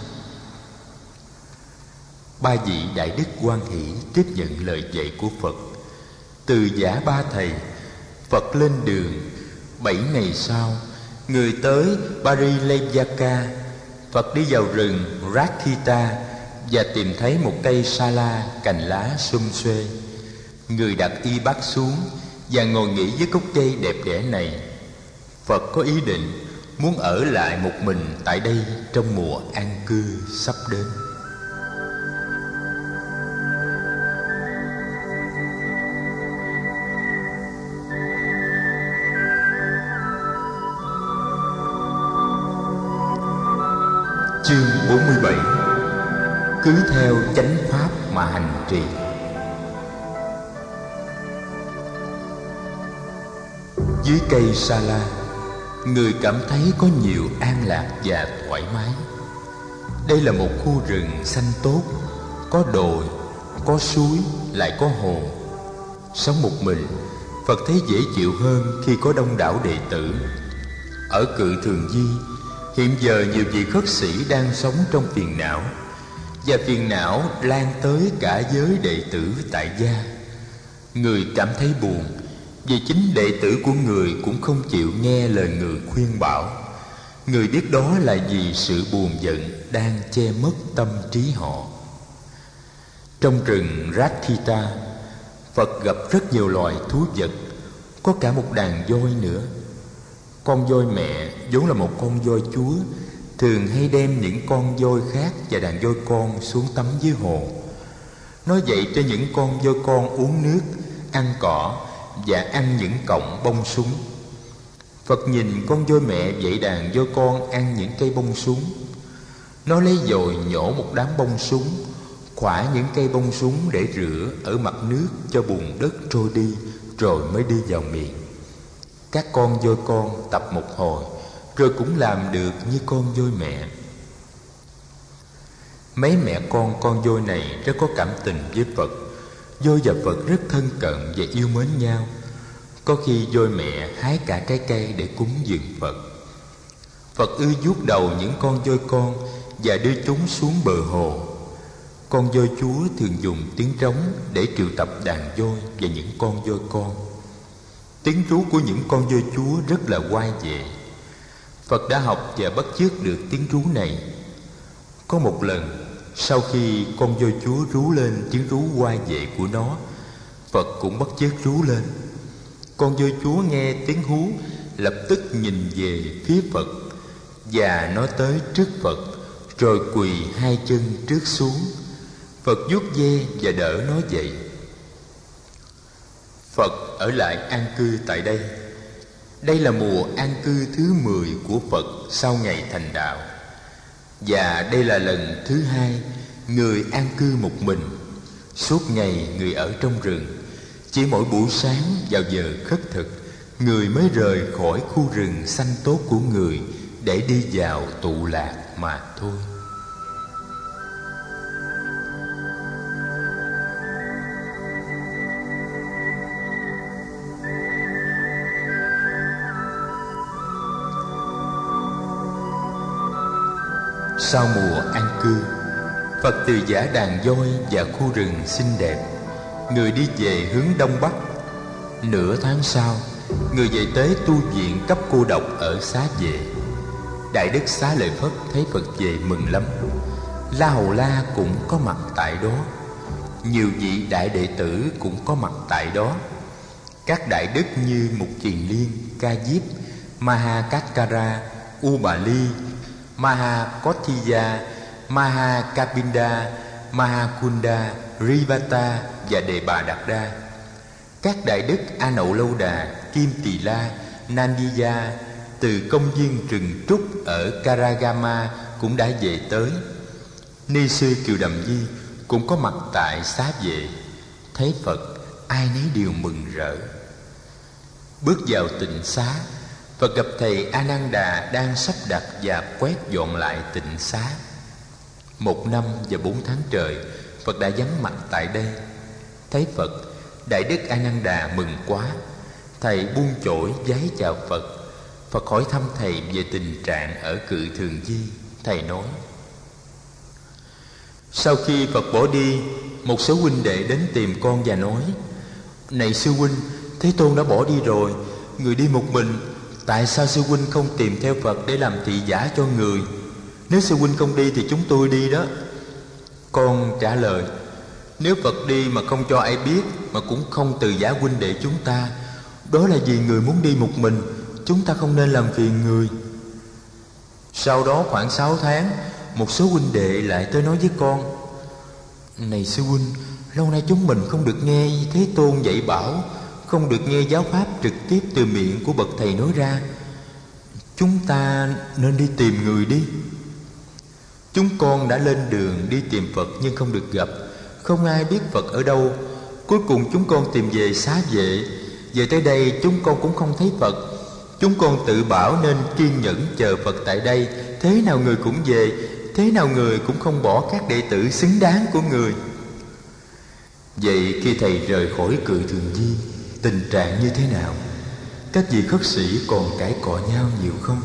Ba vị Đại Đức Hoan Hỷ tiếp nhận lời dạy của Phật. Từ giả ba thầy, Phật lên đường. 7 ngày sau, người tới Parilevaka. Phật đi vào rừng Rakhita và tìm thấy một cây sa la cành lá sum xuê. Người đặt y bát xuống và ngồi nghỉ dưới gốc cây đẹp đẽ này. Phật có ý định muốn ở lại một mình tại đây trong mùa an cư sắp đến. Chương 47. Cứ theo chánh pháp mà hành trì. Dưới cây sa la, người cảm thấy có nhiều an lạc và thoải mái. Đây là một khu rừng xanh tốt, có đồi, có suối, lại có hồ. Sống một mình, Phật thấy dễ chịu hơn khi có đông đảo đệ tử. Ở Cự Thường Di, hiện giờ nhiều vị khất sĩ đang sống trong phiền não, và phiền não lan tới cả giới đệ tử tại gia. Người cảm thấy buồn vì chính đệ tử của người cũng không chịu nghe lời người khuyên bảo. Người biết đó là vì sự buồn giận đang che mất tâm trí họ. Trong rừng Rakhita, Phật gặp rất nhiều loài thú vật, có cả một đàn voi nữa. Con voi mẹ vốn là một con voi chúa, thường hay đem những con voi khác và đàn voi con xuống tắm dưới hồ. Nó dạy cho những con voi con uống nước, ăn cỏ và ăn những cọng bông súng. Phật nhìn con voi mẹ dạy đàn voi con ăn những cây bông súng. Nó lấy dồi nhổ một đám bông súng, khỏa những cây bông súng để rửa ở mặt nước cho bùn đất trôi đi, rồi mới đi vào miệng. Các con voi con tập một hồi rồi cũng làm được như con voi mẹ. Mấy mẹ con voi này rất có cảm tình với Phật. Voi và Phật rất thân cận và yêu mến nhau. Có khi voi mẹ hái cả trái cây để cúng dường Phật. Phật ưa vuốt đầu những con voi con và đưa chúng xuống bờ hồ. Con voi chúa thường dùng tiếng trống để triệu tập đàn voi và những con voi con. Tiếng rú của những con voi chúa rất là oai vệ. Phật đã học và bắt chước được tiếng rú này. Có một lần, sau khi con voi chúa rú lên tiếng rú oai vệ của nó, Phật cũng bắt chước rú lên. Con voi chúa nghe tiếng hú, lập tức nhìn về phía Phật, và nó tới trước Phật, rồi quỳ hai chân trước xuống. Phật vuốt ve và đỡ nó dậy. Phật ở lại an cư tại đây. Đây là mùa an cư thứ 10 của Phật sau ngày thành đạo. Và đây là lần thứ 2 người an cư một mình. Suốt ngày người ở trong rừng. Chỉ mỗi buổi sáng vào giờ khất thực, người mới rời khỏi khu rừng xanh tốt của người để đi vào tụ lạc mà thôi. Sau mùa an cư, Phật từ giả đàn voi và khu rừng xinh đẹp, người đi về hướng đông bắc. Nửa tháng sau, người về tới tu viện cấp cô độc ở Xá Vệ. Đại Đức Xá Lợi Phất thấy Phật về mừng lắm. La Hầu La cũng có mặt tại đó. Nhiều vị đại đệ tử cũng có mặt tại đó. Các đại đức như Mục Kiền Liên, Ca Diếp, Mahakatkara, U Bà Ly, Mahakothiya, Mahakapinda, Mahakunda, Rivata và Đề Bà Đạt Đa. Các đại đức A Nậu Lâu Đà, Kim Tỳ La, Nandiya từ công viên rừng trúc ở Karagama cũng đã về tới. Ni sư Kiều Đầm Di cũng có mặt tại Xá Vệ. Thấy Phật, ai nấy đều mừng rỡ. Bước vào tịnh xá, Phật gặp thầy A Nan Đà đang sắp đặt và quét dọn lại tịnh xá. 1 năm và 4 tháng trời, Phật đã vắng mặt tại đây. Thấy Phật, Đại Đức A Nan Đà mừng quá. Thầy buông chổi vái chào Phật. Phật hỏi thăm thầy về tình trạng ở Cự Thường Di. Thầy nói: sau khi Phật bỏ đi, một số huynh đệ đến tìm con và nói: này sư huynh, Thế Tôn đã bỏ đi rồi, người đi một mình, tại sao sư huynh không tìm theo Phật để làm thị giả cho người? Nếu sư huynh không đi thì chúng tôi đi đó. Con trả lời: nếu Phật đi mà không cho ai biết, mà cũng không từ giả huynh đệ chúng ta, đó là vì người muốn đi một mình, chúng ta không nên làm phiền người. Sau đó khoảng 6 tháng, một số huynh đệ lại tới nói với con: này sư huynh, lâu nay chúng mình không được nghe Thế Tôn dạy bảo, không được nghe giáo pháp trực tiếp từ miệng của bậc thầy nói ra. Chúng ta nên đi tìm người đi. Chúng con đã lên đường đi tìm Phật nhưng không được gặp, không ai biết Phật ở đâu. Cuối cùng chúng con tìm về Xá Vệ. Về tới đây chúng con cũng không thấy Phật. Chúng con tự bảo nên kiên nhẫn chờ Phật tại đây. Thế nào người cũng về, thế nào người cũng không bỏ các đệ tử xứng đáng của người. Vậy khi thầy rời khỏi Cự Thường Di, tình trạng như thế nào? Các vị khất sĩ còn cãi cọ nhau nhiều không?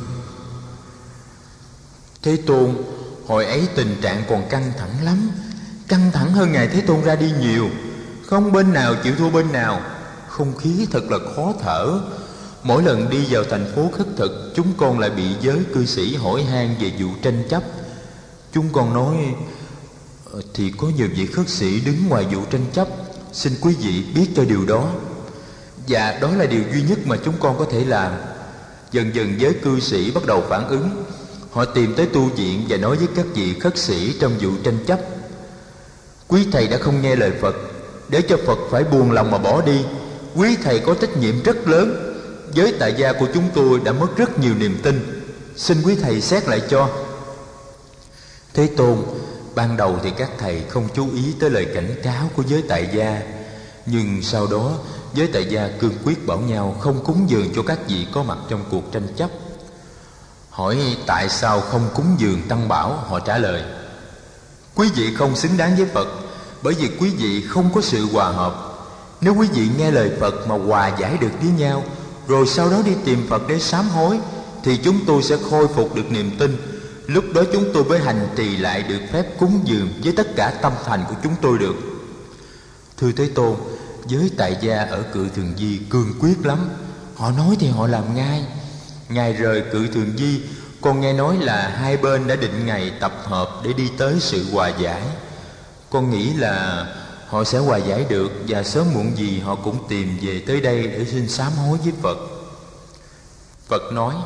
Thế Tôn, hồi ấy tình trạng còn căng thẳng lắm, căng thẳng hơn ngày Thế Tôn ra đi nhiều. Không bên nào chịu thua bên nào, không khí thật là khó thở. Mỗi lần đi vào thành phố khất thực, chúng con lại bị giới cư sĩ hỏi han về vụ tranh chấp. Chúng con nói: thì có nhiều vị khất sĩ đứng ngoài vụ tranh chấp, xin quý vị biết cho điều đó. Và đó là điều duy nhất mà chúng con có thể làm. Dần dần giới cư sĩ bắt đầu phản ứng. Họ tìm tới tu viện và nói với các vị khất sĩ trong vụ tranh chấp: quý thầy đã không nghe lời Phật, để cho Phật phải buồn lòng mà bỏ đi. Quý thầy có trách nhiệm rất lớn. Giới tại gia của chúng tôi đã mất rất nhiều niềm tin, xin quý thầy xét lại cho. Thế Tôn, ban đầu thì các thầy không chú ý tới lời cảnh cáo của giới tại gia, nhưng sau đó giới tại gia cương quyết bảo nhau không cúng dường cho các vị có mặt trong cuộc tranh chấp. Hỏi tại sao không cúng dường Tăng Bảo, họ trả lời: quý vị không xứng đáng với Phật, bởi vì quý vị không có sự hòa hợp. Nếu quý vị nghe lời Phật mà hòa giải được với nhau, rồi sau đó đi tìm Phật để sám hối, thì chúng tôi sẽ khôi phục được niềm tin. Lúc đó chúng tôi mới hành trì lại được phép cúng dường với tất cả tâm thành của chúng tôi được. Thưa Thế Tôn, giới tại gia ở Cự Thường Di cương quyết lắm. Họ nói thì họ làm ngay. Ngày rời Cự Thường Di, con nghe nói là hai bên đã định ngày tập hợp để đi tới sự hòa giải. Con nghĩ là họ sẽ hòa giải được, và sớm muộn gì họ cũng tìm về tới đây để xin sám hối với Phật. Phật nói: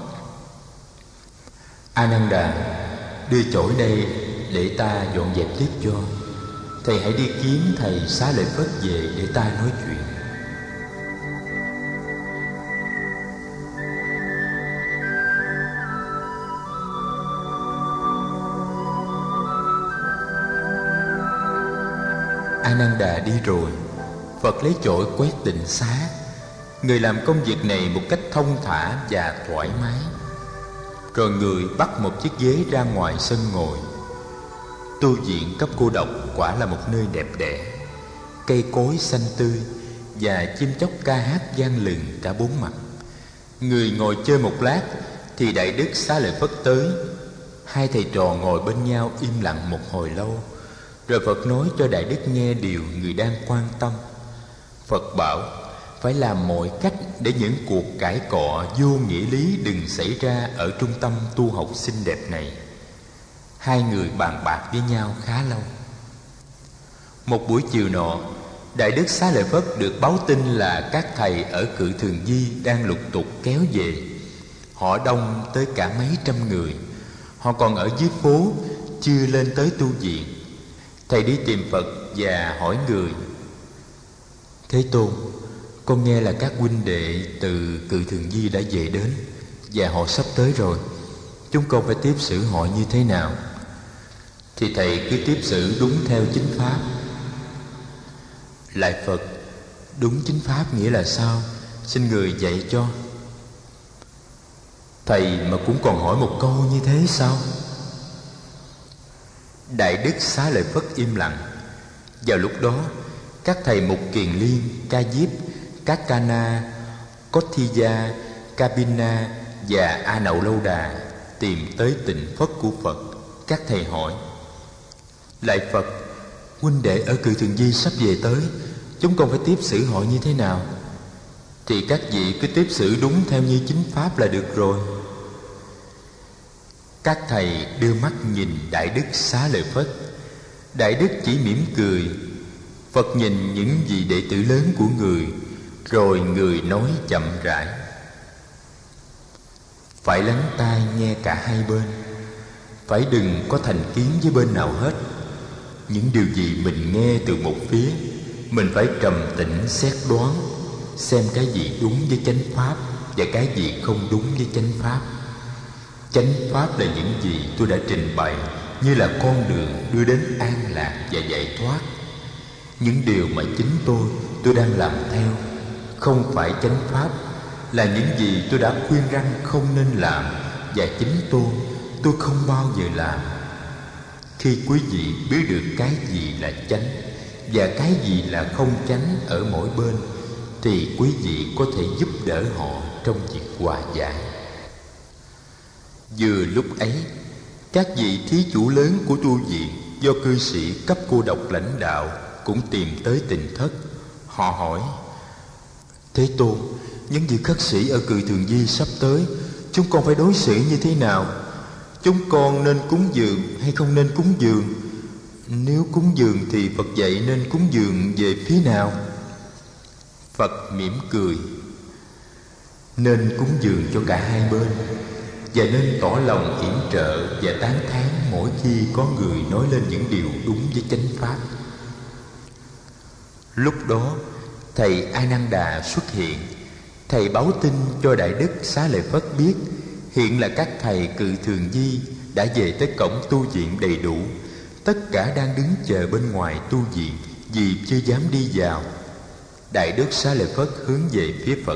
A Nan Đà, đưa chổi đây để ta dọn dẹp tiếp cho. Thầy hãy đi kiếm thầy Xá Lợi Phất về để ta nói chuyện. A Nan Đà đi rồi, Phật lấy chổi quét tịnh xá. Người làm công việc này một cách thông thả và thoải mái. Rồi người bắt một chiếc ghế ra ngoài sân ngồi. Tu viện cấp cô độc quả là một nơi đẹp đẽ. Cây cối xanh tươi và chim chóc ca hát vang lừng cả bốn mặt. Người ngồi chơi một lát thì Đại Đức Xá Lợi Phất tới. Hai thầy trò ngồi bên nhau im lặng một hồi lâu. Rồi Phật nói cho Đại Đức nghe điều người đang quan tâm. Phật bảo phải làm mọi cách để những cuộc cãi cọ vô nghĩa lý đừng xảy ra ở trung tâm tu học xinh đẹp này. Hai người bàn bạc với nhau khá lâu. Một buổi chiều nọ, Đại Đức Xá Lợi Phất được báo tin là các thầy ở Cự Thường Di đang lục tục kéo về. Họ đông tới cả mấy trăm người. Họ còn ở dưới phố, chưa lên tới tu viện. Thầy đi tìm Phật và hỏi người: Thế Tôn, con nghe là các huynh đệ từ Cự Thường Di đã về đến, và họ sắp tới rồi. Chúng con phải tiếp xử họ như thế nào? Thì thầy cứ tiếp xử đúng theo chính pháp. Lại Phật, đúng chính pháp nghĩa là sao? xin người dạy cho. Thầy mà cũng còn hỏi một câu như thế sao? Đại Đức Xá Lợi Phất im lặng. Vào lúc đó, các thầy Mục Kiền Liên, Ca Diếp, Các Ca Na, Cotthija, Kapina và A Nậu Lâu Đà tìm tới Tịnh Phất của Phật. Các thầy hỏi: Lạy Phật, huynh đệ ở Cự Thường Di sắp về tới, chúng con phải tiếp xử họ như thế nào? Thì các vị cứ tiếp xử đúng theo như chính pháp là được rồi. Các thầy đưa mắt nhìn Đại Đức Xá Lợi Phất. Đại Đức chỉ mỉm cười. Phật nhìn những vị đệ tử lớn của người, rồi người nói chậm rãi: phải lắng tai nghe cả hai bên, phải đừng có thành kiến với bên nào hết. Những điều gì mình nghe từ một phía, mình phải trầm tĩnh xét đoán, xem cái gì đúng với chánh pháp và cái gì không đúng với chánh pháp. Chánh pháp là những gì tôi đã trình bày như là con đường đưa đến an lạc và giải thoát. Những điều mà chính tôi đang làm theo, không phải chánh pháp, là những gì tôi đã khuyên răn không nên làm, và chính tôi không bao giờ làm. Khi quý vị biết được cái gì là chánh và cái gì là không chánh ở mỗi bên, thì quý vị có thể giúp đỡ họ trong việc hòa giải. Vừa lúc ấy, các vị thí chủ lớn của tu viện do cư sĩ cấp cô độc lãnh đạo cũng tìm tới Tịnh Thất. Họ hỏi: Thế Tôn, những vị khất sĩ ở Cự Thường Di sắp tới, chúng con phải đối xử như thế nào? Chúng con nên cúng dường hay không nên cúng dường? Nếu cúng dường thì Phật dạy nên cúng dường về phía nào? Phật mỉm cười: nên cúng dường cho cả hai bên, và nên tỏ lòng yểm trợ và tán thán mỗi khi có người nói lên những điều đúng với chánh pháp. Lúc đó, thầy A Nan Đà xuất hiện. Thầy báo tin cho Đại Đức Xá Lợi Phất biết hiện là các thầy Cự Thường Di đã về tới cổng tu viện đầy đủ. Tất cả đang đứng chờ bên ngoài tu viện vì chưa dám đi vào. Đại Đức Xá Lợi Phất hướng về phía Phật: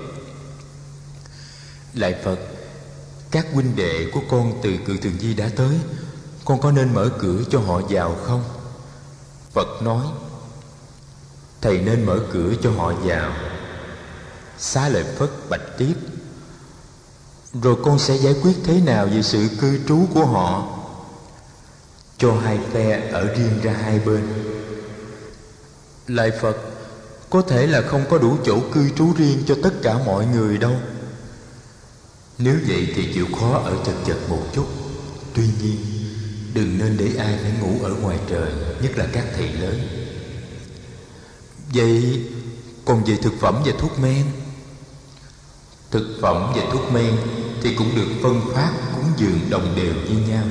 Lạy Phật, các huynh đệ của con từ Cự Thường Di đã tới, con có nên mở cửa cho họ vào không? Phật nói: thầy nên mở cửa cho họ vào. Xá Lợi Phất bạch tiếp: rồi con sẽ giải quyết thế nào về sự cư trú của họ? Cho hai phe ở riêng ra hai bên. Lạy Phật, có thể là không có đủ chỗ cư trú riêng cho tất cả mọi người đâu. Nếu vậy thì chịu khó ở chật một chút. Tuy nhiên, đừng nên để ai phải ngủ ở ngoài trời, nhất là các thầy lớn. Vậy còn về thực phẩm và thuốc men? Thực phẩm và thuốc men thì cũng được phân phát cúng dường đồng đều như nhau.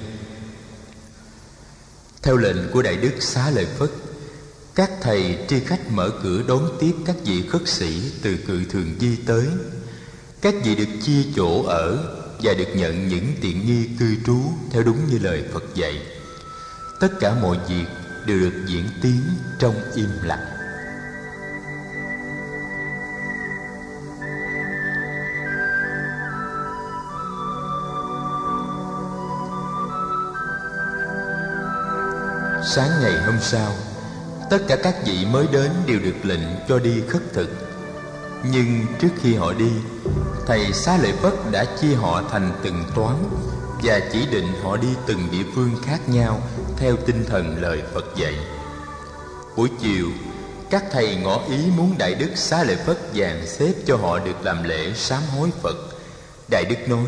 Theo lệnh của Đại Đức Xá Lợi Phất, các thầy tri khách mở cửa đón tiếp các vị khất sĩ từ Cự Thường Di tới. Các vị được chia chỗ ở và được nhận những tiện nghi cư trú theo đúng như lời Phật dạy. Tất cả mọi việc đều được diễn tiến trong im lặng. Sáng ngày hôm sau, tất cả các vị mới đến đều được lệnh cho đi khất thực. Nhưng trước khi họ đi, thầy Xá Lợi Phất đã chia họ thành từng toán và chỉ định họ đi từng địa phương khác nhau theo tinh thần lời Phật dạy. Buổi chiều, các thầy ngỏ ý muốn Đại Đức Xá Lợi Phất dàn xếp cho họ được làm lễ sám hối Phật. Đại Đức nói: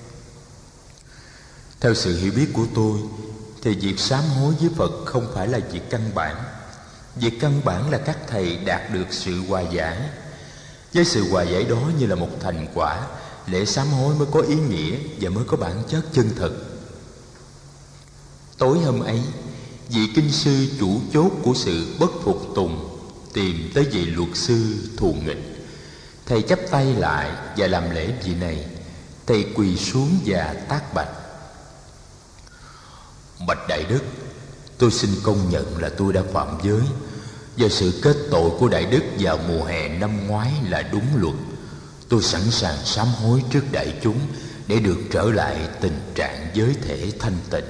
theo sự hiểu biết của tôi thì việc sám hối với Phật không phải là việc căn bản. Việc căn bản là các thầy đạt được sự hòa giải. Với sự hòa giải đó như là một thành quả, lễ sám hối mới có ý nghĩa và mới có bản chất chân thực. Tối hôm ấy, vị kinh sư chủ chốt của sự bất phục tùng tìm tới vị luật sư thù nghịch. Thầy chắp tay lại và làm lễ vị này. Thầy quỳ xuống và tác bạch: bạch Đại Đức, tôi xin công nhận là tôi đã phạm giới. Do sự kết tội của Đại Đức vào mùa hè năm ngoái là đúng luật. Tôi sẵn sàng sám hối trước đại chúng để được trở lại tình trạng giới thể thanh tịnh.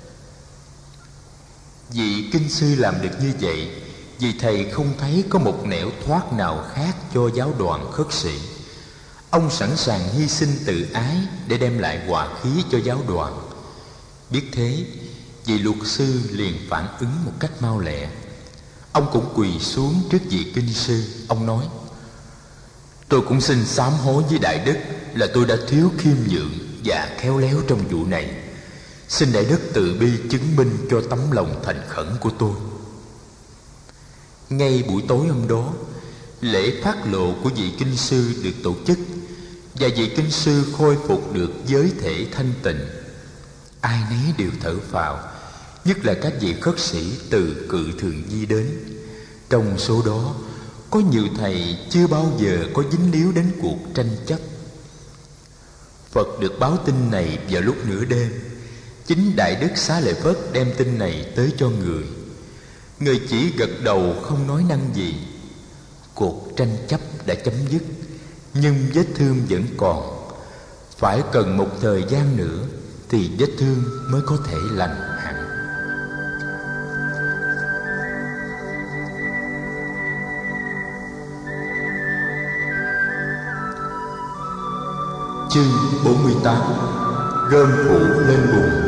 Vị kinh sư làm được như vậy vì thầy không thấy có một nẻo thoát nào khác cho giáo đoàn khất sĩ. Ông sẵn sàng hy sinh tự ái để đem lại hòa khí cho giáo đoàn. Biết thế, vị luật sư liền phản ứng một cách mau lẹ. Ông cũng quỳ xuống trước vị kinh sư. Ông nói: tôi cũng xin sám hối với Đại Đức là tôi đã thiếu khiêm nhượng và khéo léo trong vụ này. Xin Đại Đức từ bi chứng minh cho tấm lòng thành khẩn của tôi. Ngay buổi tối hôm đó, lễ phát lộ của vị kinh sư được tổ chức, và vị kinh sư khôi phục được giới thể thanh tịnh. Ai nấy đều thở phào, nhất là các vị khất sĩ từ Cự Thường Di đến. Trong số đó có nhiều thầy chưa bao giờ có dính líu đến cuộc tranh chấp. Phật được báo tin này vào lúc nửa đêm. Chính Đại Đức Xá Lợi Phất đem tin này tới cho người. Người chỉ gật đầu không nói năng gì. Cuộc tranh chấp đã chấm dứt, nhưng vết thương vẫn còn. Phải cần một thời gian nữa thì vết thương mới có thể lành hẳn. Chương 48: Rơm phủ lên bùn.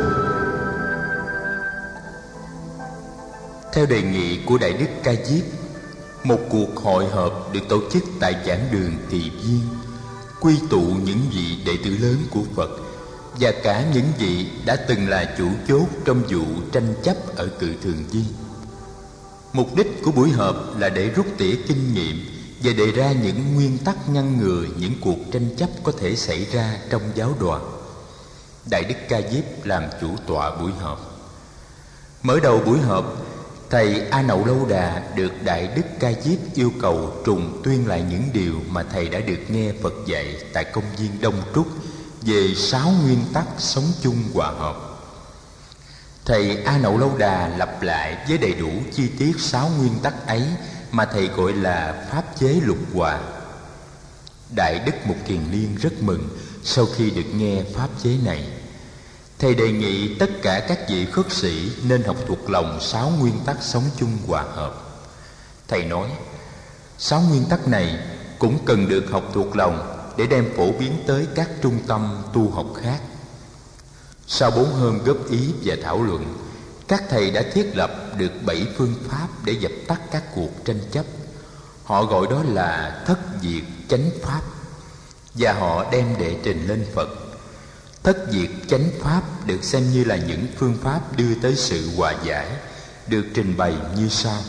Theo đề nghị của Đại Đức Ca Diếp, một cuộc hội họp được tổ chức tại giảng đường Tỳ Viên, quy tụ những vị đệ tử lớn của Phật và cả những vị đã từng là chủ chốt trong vụ tranh chấp ở Cự Thường Di. Mục đích của buổi họp là để rút tỉa kinh nghiệm và đề ra những nguyên tắc ngăn ngừa những cuộc tranh chấp có thể xảy ra trong giáo đoàn. Đại Đức Ca Diếp làm chủ tọa buổi họp. Mở đầu buổi họp, thầy A Nậu Lâu Đà được Đại Đức Ca Diếp yêu cầu trùng tuyên lại những điều mà thầy đã được nghe Phật dạy tại công viên Đông Trúc về 6 nguyên tắc sống chung hòa hợp. Thầy A Nậu Lâu Đà lặp lại với đầy đủ chi tiết 6 nguyên tắc ấy mà thầy gọi là pháp chế lục hòa. Đại Đức Mục Kiền Liên rất mừng sau khi được nghe pháp chế này. Thầy đề nghị tất cả các vị khất sĩ nên học thuộc lòng 6 nguyên tắc sống chung hòa hợp. Thầy nói, 6 nguyên tắc này cũng cần được học thuộc lòng để đem phổ biến tới các trung tâm tu học khác. Sau 4 hôm góp ý và thảo luận, các thầy đã thiết lập được 7 phương pháp để dập tắt các cuộc tranh chấp. Họ gọi đó là thất diệt chánh pháp, và họ đem đệ trình lên Phật. Thất diệt chánh pháp được xem như là những phương pháp đưa tới sự hòa giải, được trình bày như sau.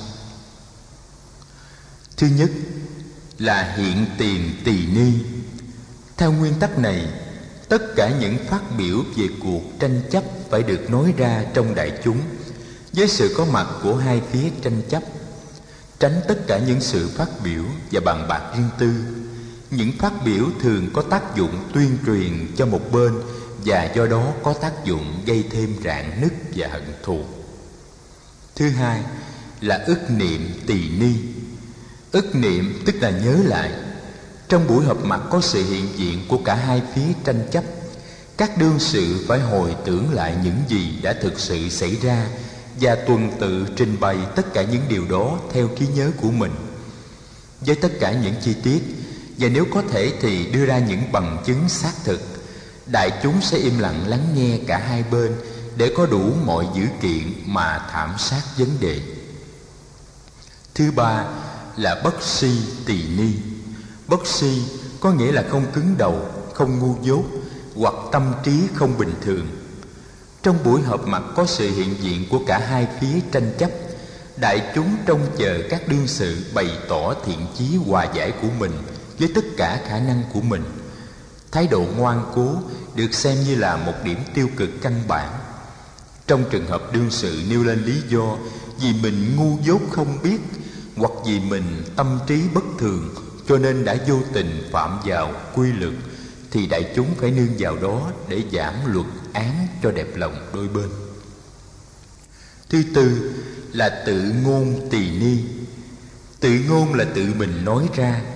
Thứ nhất là hiện tiền tỳ ni. Theo nguyên tắc này, tất cả những phát biểu về cuộc tranh chấp phải được nói ra trong đại chúng với sự có mặt của hai phía tranh chấp, tránh tất cả những sự phát biểu và bàn bạc riêng tư. Những phát biểu thường có tác dụng tuyên truyền cho một bên và do đó có tác dụng gây thêm rạn nứt và hận thù. Thứ hai là ức niệm tỳ ni. Ức niệm tức là nhớ lại. Trong buổi họp mặt có sự hiện diện của cả hai phía tranh chấp, các đương sự phải hồi tưởng lại những gì đã thực sự xảy ra và tuần tự trình bày tất cả những điều đó theo trí nhớ của mình, với tất cả những chi tiết, và nếu có thể thì đưa ra những bằng chứng xác thực. Đại chúng sẽ im lặng lắng nghe cả hai bên để có đủ mọi dữ kiện mà thảm sát vấn đề. Thứ ba là bất si tỳ ni. Bất si có nghĩa là không cứng đầu, không ngu dốt, hoặc tâm trí không bình thường. Trong buổi họp mặt có sự hiện diện của cả hai phía tranh chấp, đại chúng trông chờ các đương sự bày tỏ thiện chí hòa giải của mình với tất cả khả năng của mình. Thái độ ngoan cố được xem như là một điểm tiêu cực căn bản. Trong trường hợp đương sự nêu lên lý do vì mình ngu dốt không biết, hoặc vì mình tâm trí bất thường cho nên đã vô tình phạm vào quy luật, thì đại chúng phải nương vào đó để giảm luật án cho đẹp lòng đôi bên. Thứ tư là tự ngôn tỳ ni. Tự ngôn là tự mình nói ra.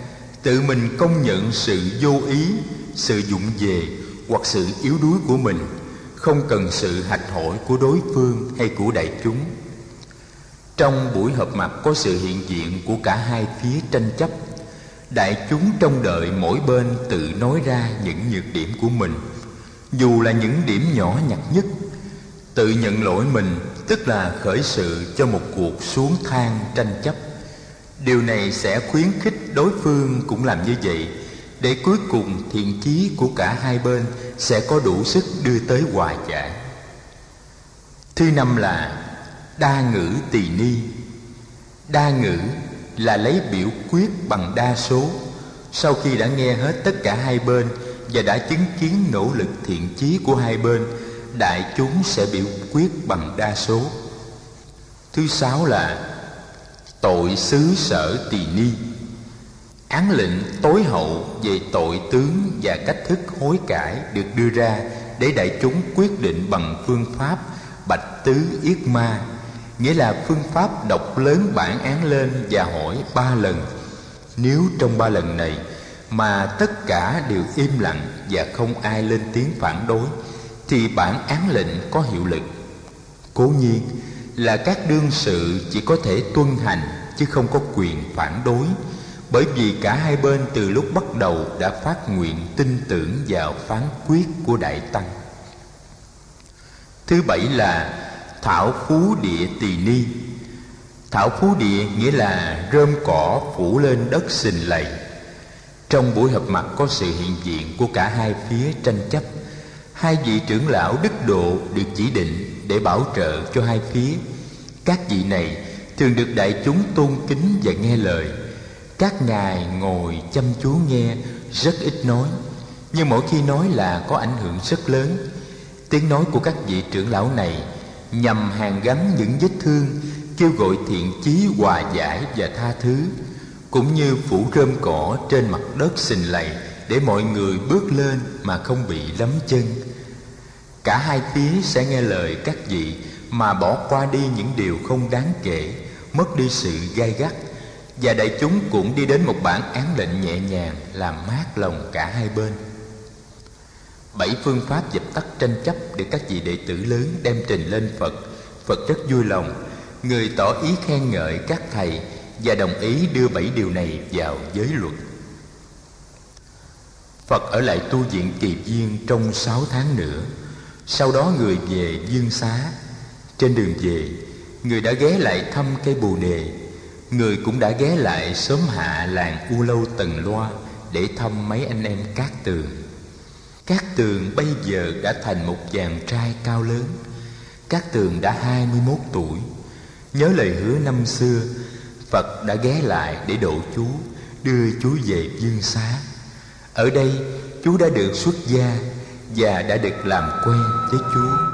tự mình công nhận sự vô ý, sự vụng về hoặc sự yếu đuối của mình, không cần sự hạch hỏi của đối phương hay của đại chúng. Trong buổi họp mặt có sự hiện diện của cả hai phía tranh chấp. Đại chúng trông đợi mỗi bên tự nói ra những nhược điểm của mình, dù là những điểm nhỏ nhặt nhất. Tự nhận lỗi mình tức là khởi sự cho một cuộc xuống thang tranh chấp. Điều này sẽ khuyến khích đối phương cũng làm như vậy, để cuối cùng thiện chí của cả hai bên sẽ có đủ sức đưa tới hòa giải. Thứ năm là đa ngữ tỳ ni. Đa ngữ là lấy biểu quyết bằng đa số. Sau khi đã nghe hết tất cả hai bên và đã chứng kiến nỗ lực thiện chí của hai bên, đại chúng sẽ biểu quyết bằng đa số. Thứ sáu là tội xứ sở tỳ ni. Án lệnh tối hậu về tội tướng và cách thức hối cải được đưa ra để đại chúng quyết định bằng phương pháp bạch tứ yết ma, nghĩa là phương pháp đọc lớn bản án lên và hỏi 3 lần. Nếu trong 3 lần này mà tất cả đều im lặng và không ai lên tiếng phản đối, thì bản án lệnh có hiệu lực. Cố nhiên là các đương sự chỉ có thể tuân hành chứ không có quyền phản đối, bởi vì cả hai bên từ lúc bắt đầu đã phát nguyện tin tưởng vào phán quyết của Đại Tăng. Thứ bảy là thảo phú địa tỳ ni. Thảo phú địa nghĩa là rơm cỏ phủ lên đất sình lầy. Trong buổi họp mặt có sự hiện diện của cả hai phía tranh chấp. Hai vị trưởng lão đức độ được chỉ định để bảo trợ cho hai phía. Các vị này thường được đại chúng tôn kính và nghe lời. Các ngài ngồi chăm chú nghe, rất ít nói, nhưng mỗi khi nói là có ảnh hưởng rất lớn. Tiếng nói của các vị trưởng lão này nhằm hàn gắn những vết thương, kêu gọi thiện chí hòa giải và tha thứ, cũng như phủ rơm cỏ trên mặt đất sình lầy để mọi người bước lên mà không bị lấm chân. Cả hai phía sẽ nghe lời các vị mà bỏ qua đi những điều không đáng kể, mất đi sự gai gắt, và đại chúng cũng đi đến một bản án lệnh nhẹ nhàng làm mát lòng cả hai bên. 7 phương pháp dập tắt tranh chấp được các vị đệ tử lớn đem trình lên Phật. Phật rất vui lòng, người tỏ ý khen ngợi các thầy và đồng ý đưa 7 điều này vào giới luật. Phật ở lại tu viện Kỳ Viên trong 6 tháng nữa. Sau đó người về Dương Xá. Trên đường về, người đã ghé lại thăm cây Bồ Đề. Người cũng đã ghé lại xóm hạ làng U Lâu Tần Loa để thăm mấy anh em Cát Tường. Cát Tường bây giờ đã thành một chàng trai cao lớn. Cát Tường đã 21 tuổi. Nhớ lời hứa năm xưa, Phật đã ghé lại để độ chú, đưa chú về Dương Xá. Ở đây chú đã được xuất gia và đã được làm quen với chú.